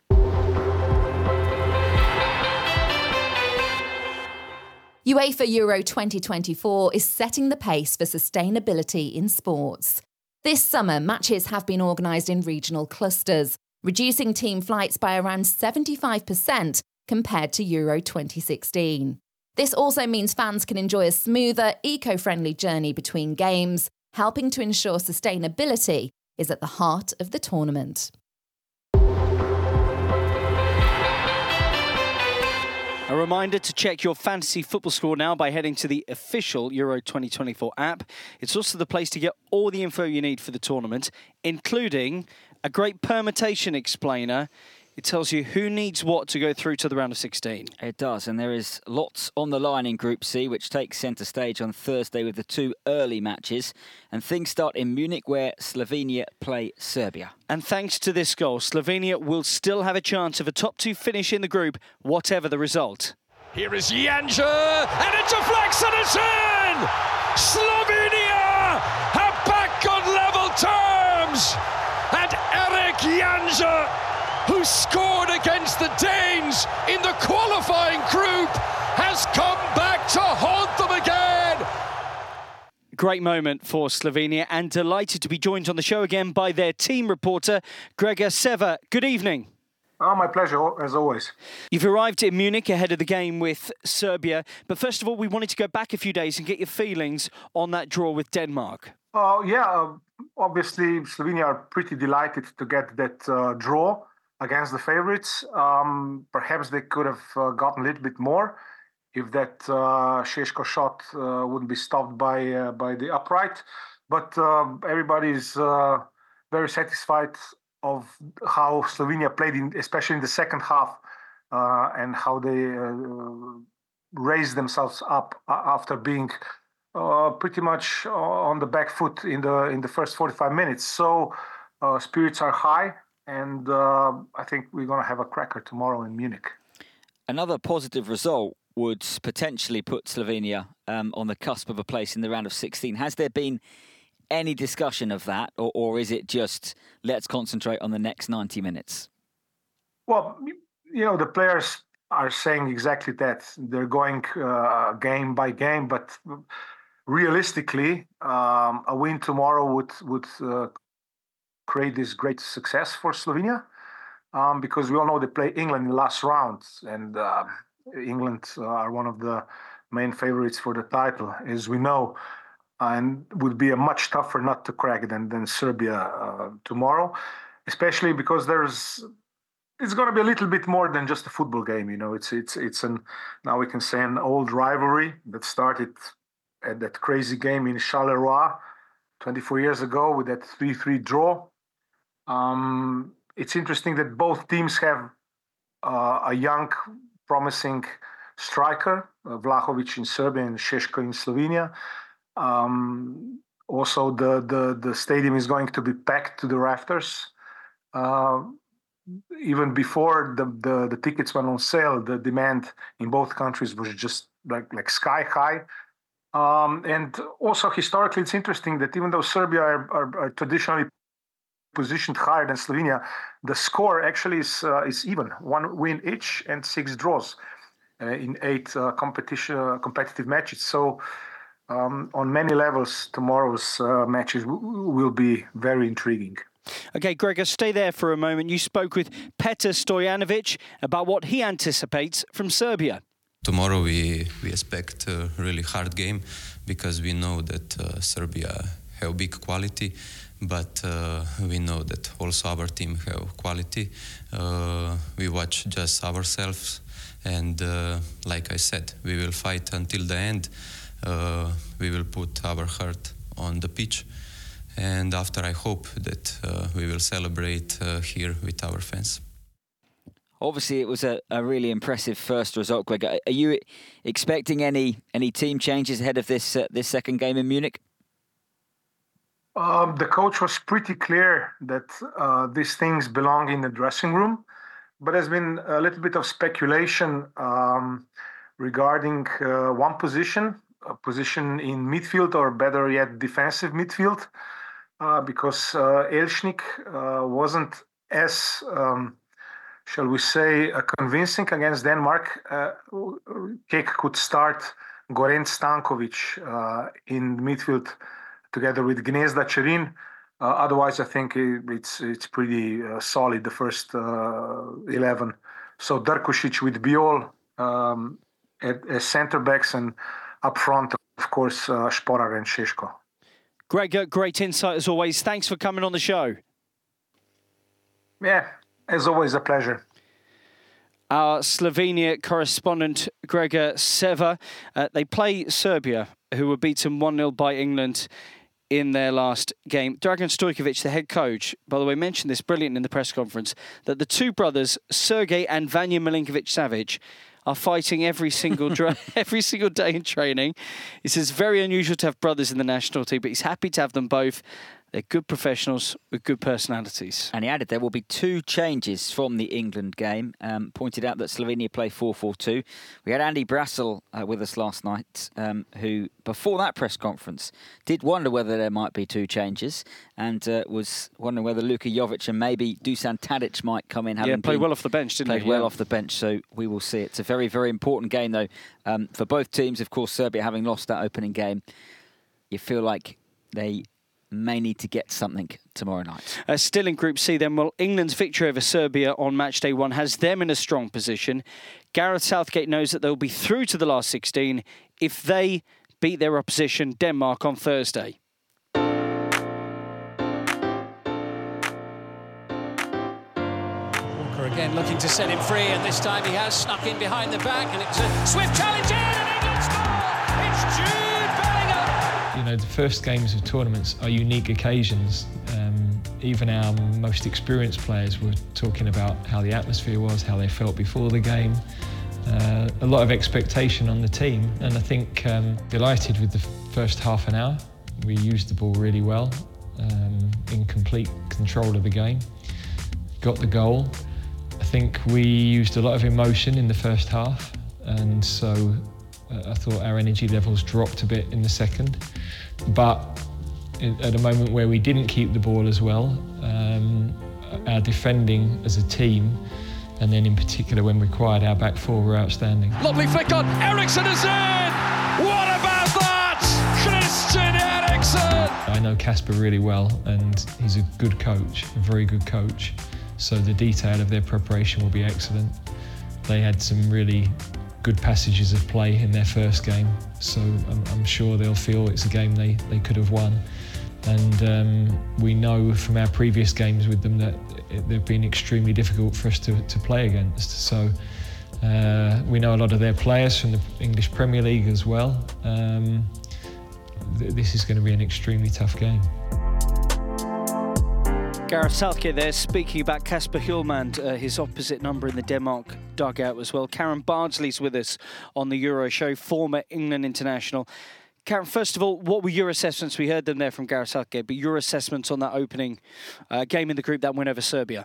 UEFA Euro twenty twenty-four is setting the pace for sustainability in sports. This summer, matches have been organised in regional clusters, reducing team flights by around seventy-five percent compared to Euro twenty sixteen. This also means fans can enjoy a smoother, eco-friendly journey between games, helping to ensure sustainability is at the heart of the tournament. A reminder to check your fantasy football score now by heading to the official Euro twenty twenty-four app. It's also the place to get all the info you need for the tournament, including a great permutation explainer. It tells you who needs what to go through to the round of sixteen. It does, and there is lots on the line in Group C, which takes centre stage on Thursday with the two early matches. And things start in Munich, where Slovenia play Serbia. And thanks to this goal, Slovenia will still have a chance of a top two finish in the group, whatever the result. Here is Janja, and it deflects and it's in! Slovenia have back on level terms! And Erik Janja, who scored against the Danes in the qualifying group, has come back to haunt them again. Great moment for Slovenia, and delighted to be joined on the show again by their team reporter, Gregor Seva. Good evening. Oh, my pleasure, as always. You've arrived in Munich ahead of the game with Serbia, but first of all, we wanted to go back a few days and get your feelings on that draw with Denmark. Oh, uh, yeah, uh, obviously Slovenia are pretty delighted to get that uh, draw against the favorites. Um, perhaps they could have uh, gotten a little bit more if that uh, Šeško shot uh, wouldn't be stopped by uh, by the upright. But uh, everybody is uh, very satisfied of how Slovenia played, in, especially in the second half, uh, and how they uh, raised themselves up after being uh, pretty much on the back foot in the in the first forty-five minutes. So uh, spirits are high. And uh, I think we're going to have a cracker tomorrow in Munich. Another positive result would potentially put Slovenia um, on the cusp of a place in the round of sixteen. Has there been any discussion of that, or, or is it just let's concentrate on the next ninety minutes? Well, you know, the players are saying exactly that. They're going uh, game by game, but realistically, um, a win tomorrow would would. Uh, create this great success for Slovenia, um, because we all know they play England in the last round, and uh, England are one of the main favorites for the title, as we know, and would be a much tougher nut to crack than than Serbia uh, tomorrow, especially because there's it's going to be a little bit more than just a football game. You know, it's it's it's an now we can say an old rivalry that started at that crazy game in Charleroi twenty-four years ago with that three three draw. Um, it's interesting that both teams have uh, a young, promising striker, uh, Vlahovic in Serbia and Šeško in Slovenia. Um, also, the, the the stadium is going to be packed to the rafters. Uh, even before the, the, the tickets went on sale, the demand in both countries was just like, like sky high. Um, and also, historically, it's interesting that even though Serbia are, are, are traditionally positioned higher than Slovenia, the score actually is uh, is even, one win each and six draws uh, in eight uh, competition uh, competitive matches. So um, on many levels, tomorrow's uh, matches w- will be very intriguing. Okay, Gregor, stay there for a moment. You spoke with Petar Stojanovic about what he anticipates from Serbia. Tomorrow we, we expect a really hard game because we know that uh, Serbia have big quality, but uh, we know that also our team have quality. Uh, we watch just ourselves, and uh, like I said, we will fight until the end. Uh, we will put our heart on the pitch, and after I hope that uh, we will celebrate uh, here with our fans. Obviously, it was a, a really impressive first result, Greg. Are you expecting any any team changes ahead of this uh, this second game in Munich? Um, the coach was pretty clear that uh, these things belong in the dressing room, but there's been a little bit of speculation um, regarding uh, one position, a position in midfield, or better yet, defensive midfield, uh, because uh, Elshnik uh, wasn't as, um, shall we say, uh, convincing against Denmark. Uh, Kek could start Goran Stankovic uh, in midfield together with Gnezda Čerin. Uh, otherwise, I think it, it's it's pretty uh, solid, the first uh, eleven. So Drkušić with Biol um, as center backs, and up front, of course, uh, Šporar and Šeško. Gregor, great insight as always. Thanks for coming on the show. Yeah, as always, a pleasure. Our Slovenia correspondent, Gregor Seva. Uh, they play Serbia, who were beaten one nil by England in their last game. Dragan Stojkovic, the head coach, by the way, mentioned this brilliant in the press conference, that the two brothers, Sergej and Vanja Milinkovic-Savic, are fighting every single dra- every single day in training. He says very unusual to have brothers in the national team, but he's happy to have them both. They're good professionals with good personalities. And he added there will be two changes from the England game. Um, pointed out that Slovenia play four four two. We had Andy Brassel uh, with us last night, um, who, before that press conference, did wonder whether there might be two changes and uh, was wondering whether Luka Jovic and maybe Dusan Tadic might come in. Yeah, played well off the bench, didn't played he? well yeah. off the bench, so we will see. It's a very, very important game, though, um, for both teams. Of course, Serbia having lost that opening game, you feel like they may need to get something tomorrow night. Uh, still in Group C then, well, England's victory over Serbia on match day one has them in a strong position. Gareth Southgate knows that they'll be through to the last sixteen if they beat their opposition, Denmark, on Thursday. Walker again looking to set him free, and this time he has snuck in behind the back, and it's a swift challenge in, and England score! It's Jude Bellingham! You know, the first games of tournaments are unique occasions. Um, even our most experienced players were talking about how the atmosphere was, how they felt before the game. Uh, a lot of expectation on the team, and I think um, delighted with the first half an hour. We used the ball really well, um, in complete control of the game. Got the goal. I think we used a lot of emotion in the first half, and so uh, I thought our energy levels dropped a bit in the second. But at a moment where we didn't keep the ball as well, um, our defending as a team, and then in particular when required, our back four were outstanding. Lovely flick on, Eriksson is in! What about that? Christian Eriksen! I know Kasper really well, and he's a good coach, a very good coach. So the detail of their preparation will be excellent. They had some really good passages of play in their first game, so I'm, I'm sure they'll feel it's a game they, they could have won. And um, we know from our previous games with them that it, they've been extremely difficult for us to, to play against. So uh, we know a lot of their players from the English Premier League as well. Um, th- this is going to be an extremely tough game. Gareth Southgate there speaking about Kasper Hjulmand, uh, his opposite number in the Denmark dugout as well. Karen Bardsley's with us on the Euro show, former England international. Karen, first of all, what were your assessments? We heard them there from Gareth Southgate, but your assessments on that opening uh, game in the group, that win over Serbia?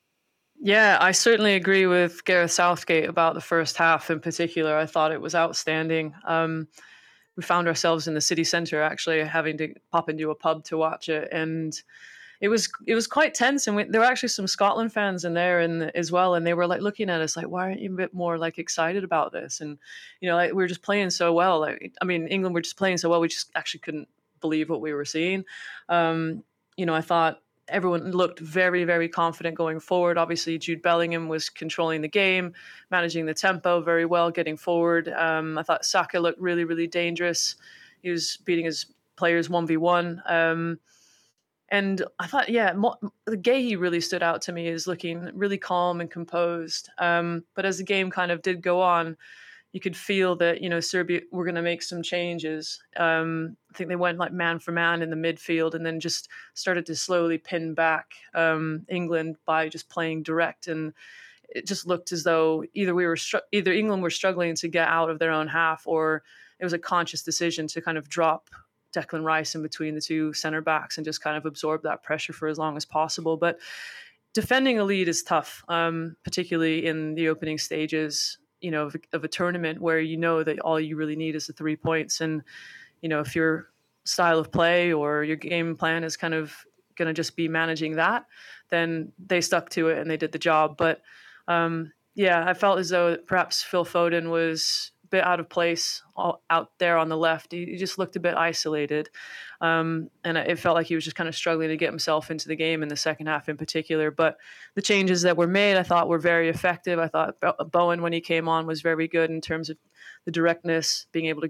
Yeah, I certainly agree with Gareth Southgate about the first half in particular. I thought it was outstanding. Um, we found ourselves in the city centre actually having to pop into a pub to watch it, and It was it was quite tense, and we, there were actually some Scotland fans in there and as well, and they were like looking at us like, "Why aren't you a bit more like excited about this?" And you know, like, we were just playing so well. Like, I mean, England were just playing so well. We just actually couldn't believe what we were seeing. Um, you know, I thought everyone looked very, very confident going forward. Obviously, Jude Bellingham was controlling the game, managing the tempo very well, getting forward. Um, I thought Saka looked really, really dangerous. He was beating his players one v one. Um, And I thought, yeah, the Guéhi really stood out to me as looking really calm and composed. Um, but as the game kind of did go on, you could feel that, you know, Serbia were going to make some changes. Um, I think they went like man for man in the midfield and then just started to slowly pin back um, England by just playing direct. And it just looked as though either we were str- either England were struggling to get out of their own half, or it was a conscious decision to kind of drop Declan Rice in between the two center backs and just kind of absorb that pressure for as long as possible. But defending a lead is tough, um, particularly in the opening stages, you know, of, of a tournament where you know that all you really need is the three points. And, you know, if your style of play or your game plan is kind of going to just be managing that, then they stuck to it and they did the job. But um, yeah, I felt as though perhaps Phil Foden was bit out of place all out there on the left. He, he just looked a bit isolated. Um, and it felt like he was just kind of struggling to get himself into the game in the second half in particular. But the changes that were made, I thought were very effective. I thought Bowen, when he came on, was very good in terms of the directness, being able to get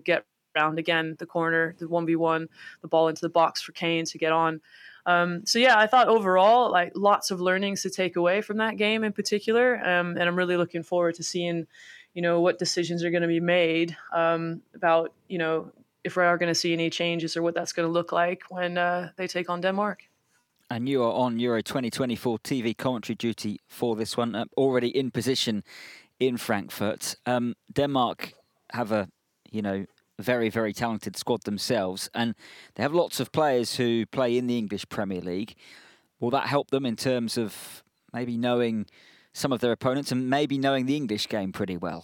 around again, the corner, the one v one, the ball into the box for Kane to get on. Um, so yeah, I thought overall, like lots of learnings to take away from that game in particular. Um, and I'm really looking forward to seeing, you know, what decisions are going to be made um, about, you know, if we are going to see any changes or what that's going to look like when uh, they take on Denmark. And you are on Euro twenty twenty-four T V commentary duty for this one, uh, already in position in Frankfurt. Um, Denmark have a, you know, very, very talented squad themselves, and they have lots of players who play in the English Premier League. Will that help them in terms of maybe knowing some of their opponents and maybe knowing the English game pretty well?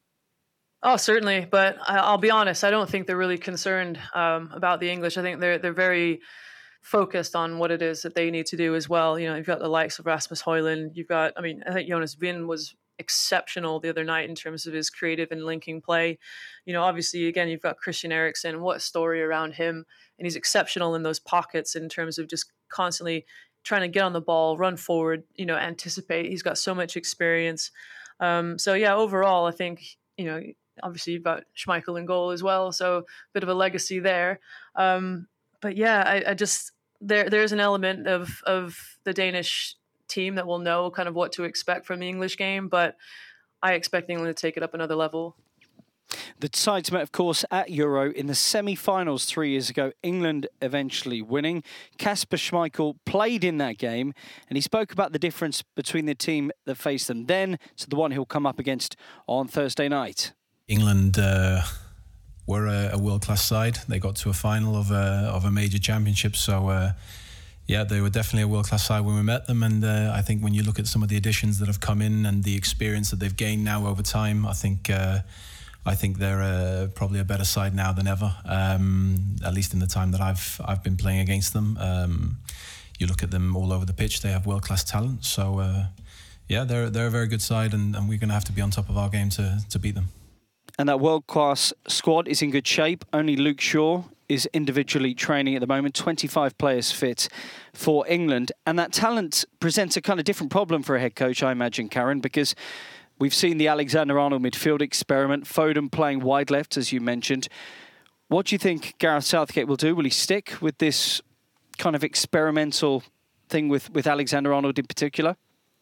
Oh, certainly. But I'll be honest, I don't think they're really concerned um, about the English. I think they're they're very focused on what it is that they need to do as well. You know, you've got the likes of Rasmus Højlund. You've got, I mean, I think Jonas Vind was exceptional the other night in terms of his creative and linking play. You know, obviously, again, you've got Christian Eriksen. What a story around him. And he's exceptional in those pockets in terms of just constantly trying to get on the ball, run forward, you know, anticipate. He's got so much experience. Um, so, yeah, overall, I think, you know, obviously you've got Schmeichel in goal as well. So a bit of a legacy there. Um, but, yeah, I, I just there there's an element of of the Danish team that will know kind of what to expect from the English game, but I expect England to take it up another level. The sides met, of course, at Euro in the semi-finals three years ago, England eventually winning. Kasper Schmeichel played in that game, and he spoke about the difference between the team that faced them then to the one he'll come up against on Thursday night. England uh, were a, a world-class side. They got to a final of a, of a major championship, so... Uh, Yeah, they were definitely a world-class side when we met them, and uh, I think when you look at some of the additions that have come in and the experience that they've gained now over time, I think uh, I think they're uh, probably a better side now than ever. Um, at least in the time that I've I've been playing against them. Um, you look at them all over the pitch; they have world-class talent. So uh, yeah, they're they're a very good side, and, and we're going to have to be on top of our game to to beat them. And that world-class squad is in good shape. Only Luke Shaw is individually training at the moment, twenty-five players fit for England. And that talent presents a kind of different problem for a head coach, I imagine, Karen, because we've seen the Alexander-Arnold midfield experiment, Foden playing wide left, as you mentioned. What do you think Gareth Southgate will do? Will he stick with this kind of experimental thing with, with Alexander-Arnold in particular?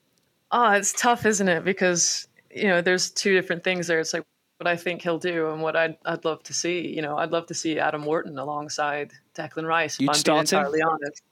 Oh, it's tough, isn't it? Because, you know, there's two different things there. It's like, what I think he'll do and what I'd I'd love to see. You know, I'd love to see Adam Wharton alongside Declan Rice. If You'd I'm start being entirely him? honest.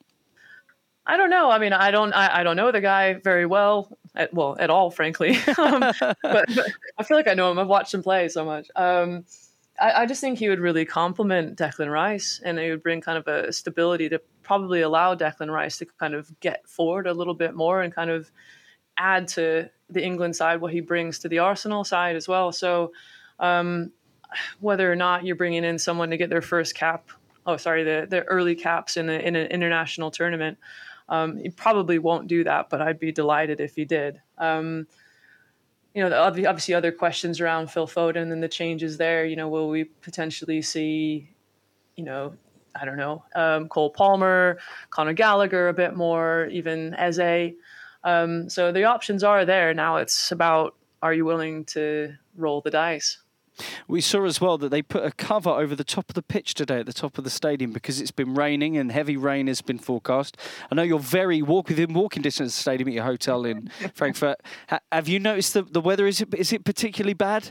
I don't know. I mean, I don't I, I don't know the guy very well, at, well, at all, frankly. um, but, but I feel like I know him. I've watched him play so much. Um, I, I just think he would really complement Declan Rice, and he would bring kind of a stability to probably allow Declan Rice to kind of get forward a little bit more and kind of add to the England side what he brings to the Arsenal side as well. So Um, whether or not you're bringing in someone to get their first cap, oh, sorry, the, the early caps in, a, in an international tournament, um, he probably won't do that, but I'd be delighted if he did. Um, you know, the, obviously other questions around Phil Foden and the changes there, you know, will we potentially see, you know, I don't know, um, Cole Palmer, Conor Gallagher a bit more, even Eze. Um, so the options are there. Now it's about, are you willing to roll the dice? We saw as well that they put a cover over the top of the pitch today at the top of the stadium because it's been raining and heavy rain has been forecast. I know you're very walk within walking distance of the stadium at your hotel in Frankfurt. Ha- have you noticed the, the weather? Is it is it particularly bad?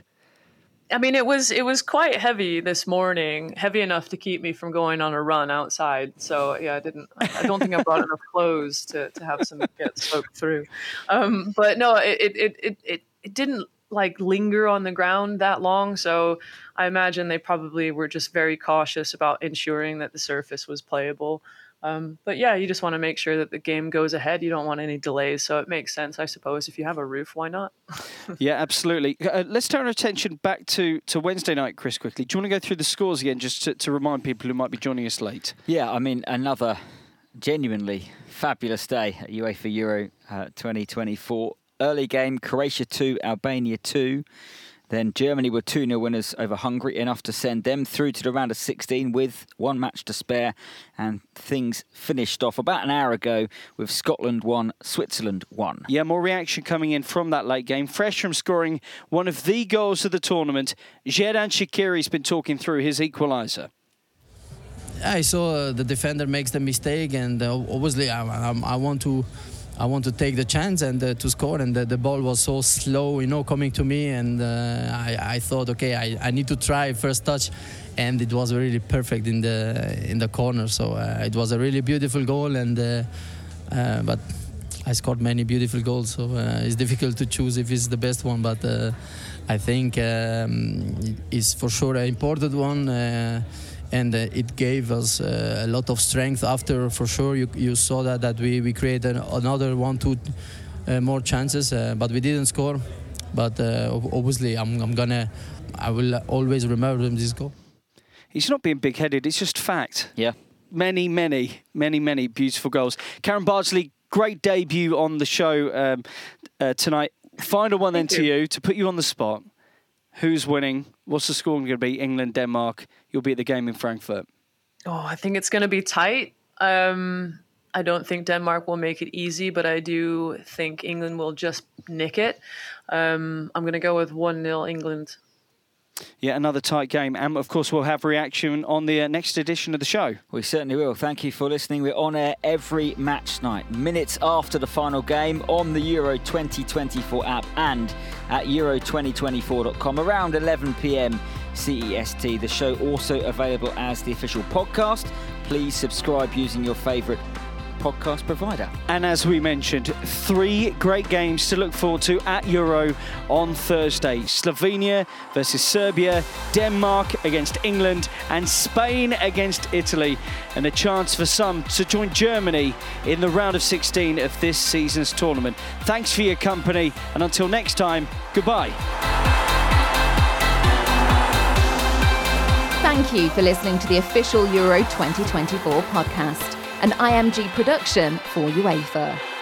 I mean, it was it was quite heavy this morning, heavy enough to keep me from going on a run outside. So yeah, I didn't. I don't think I brought enough clothes to, to have some get soaked through. Um, but no, it it it it it didn't like linger on the ground that long. So I imagine they probably were just very cautious about ensuring that the surface was playable. Um, but yeah, you just want to make sure that the game goes ahead. You don't want any delays. So it makes sense, I suppose. If you have a roof, why not? Yeah, absolutely. Uh, let's turn our attention back to, to Wednesday night, Chris, quickly. Do you want to go through the scores again, just to, to remind people who might be joining us late? Yeah, I mean, another genuinely fabulous day at UEFA Euro uh, twenty twenty-four. Early game, Croatia two, Albania two. Then Germany were two nil winners over Hungary, enough to send them through to the round of sixteen with one match to spare. And things finished off about an hour ago with Scotland one, Switzerland one. Yeah, more reaction coming in from that late game. Fresh from scoring one of the goals of the tournament, Xherdan Shaqiri's been talking through his equaliser. I saw the defender makes the mistake, and uh, obviously I, I, I want to I want to take the chance and uh, to score, and the, the ball was so slow, you know, coming to me, and uh, I, I thought, okay, I, I need to try first touch, and it was really perfect in the in the corner. So uh, it was a really beautiful goal, and uh, uh, but I scored many beautiful goals, so uh, it's difficult to choose if it's the best one, but uh, I think um, it's for sure an important one. Uh, And uh, it gave us uh, a lot of strength after, for sure. You, you saw that that we, we created another one, two uh, more chances, uh, but we didn't score. But uh, obviously, I'm, I'm gonna, I will always remember this goal. He's not being big-headed, it's just fact. Yeah. Many, many, many, many beautiful goals. Karen Bardsley, great debut on the show um, uh, tonight. Final one then to you, to put you on the spot. Who's winning? What's the score going to be? England, Denmark. You'll be at the game in Frankfurt. Oh, I think it's going to be tight. Um, I don't think Denmark will make it easy, but I do think England will just nick it. Um, I'm going to go with one nil England. Yeah, another tight game. And, of course, we'll have reaction on the uh, next edition of the show. We certainly will. Thank you for listening. We're on air every match night, minutes after the final game, on the Euro twenty twenty-four app and at euro twenty twenty-four dot com around eleven p m C E S T. The show also available as the official podcast. Please subscribe using your favourite podcast provider. And as we mentioned, three great games to look forward to at Euro on Thursday. Slovenia versus Serbia, Denmark against England, and Spain against Italy. And a chance for some to join Germany in the round of sixteen of this season's tournament. Thanks for your company, and until next time, goodbye. Thank you for listening to the official Euro twenty twenty-four podcast, an I M G production for UEFA.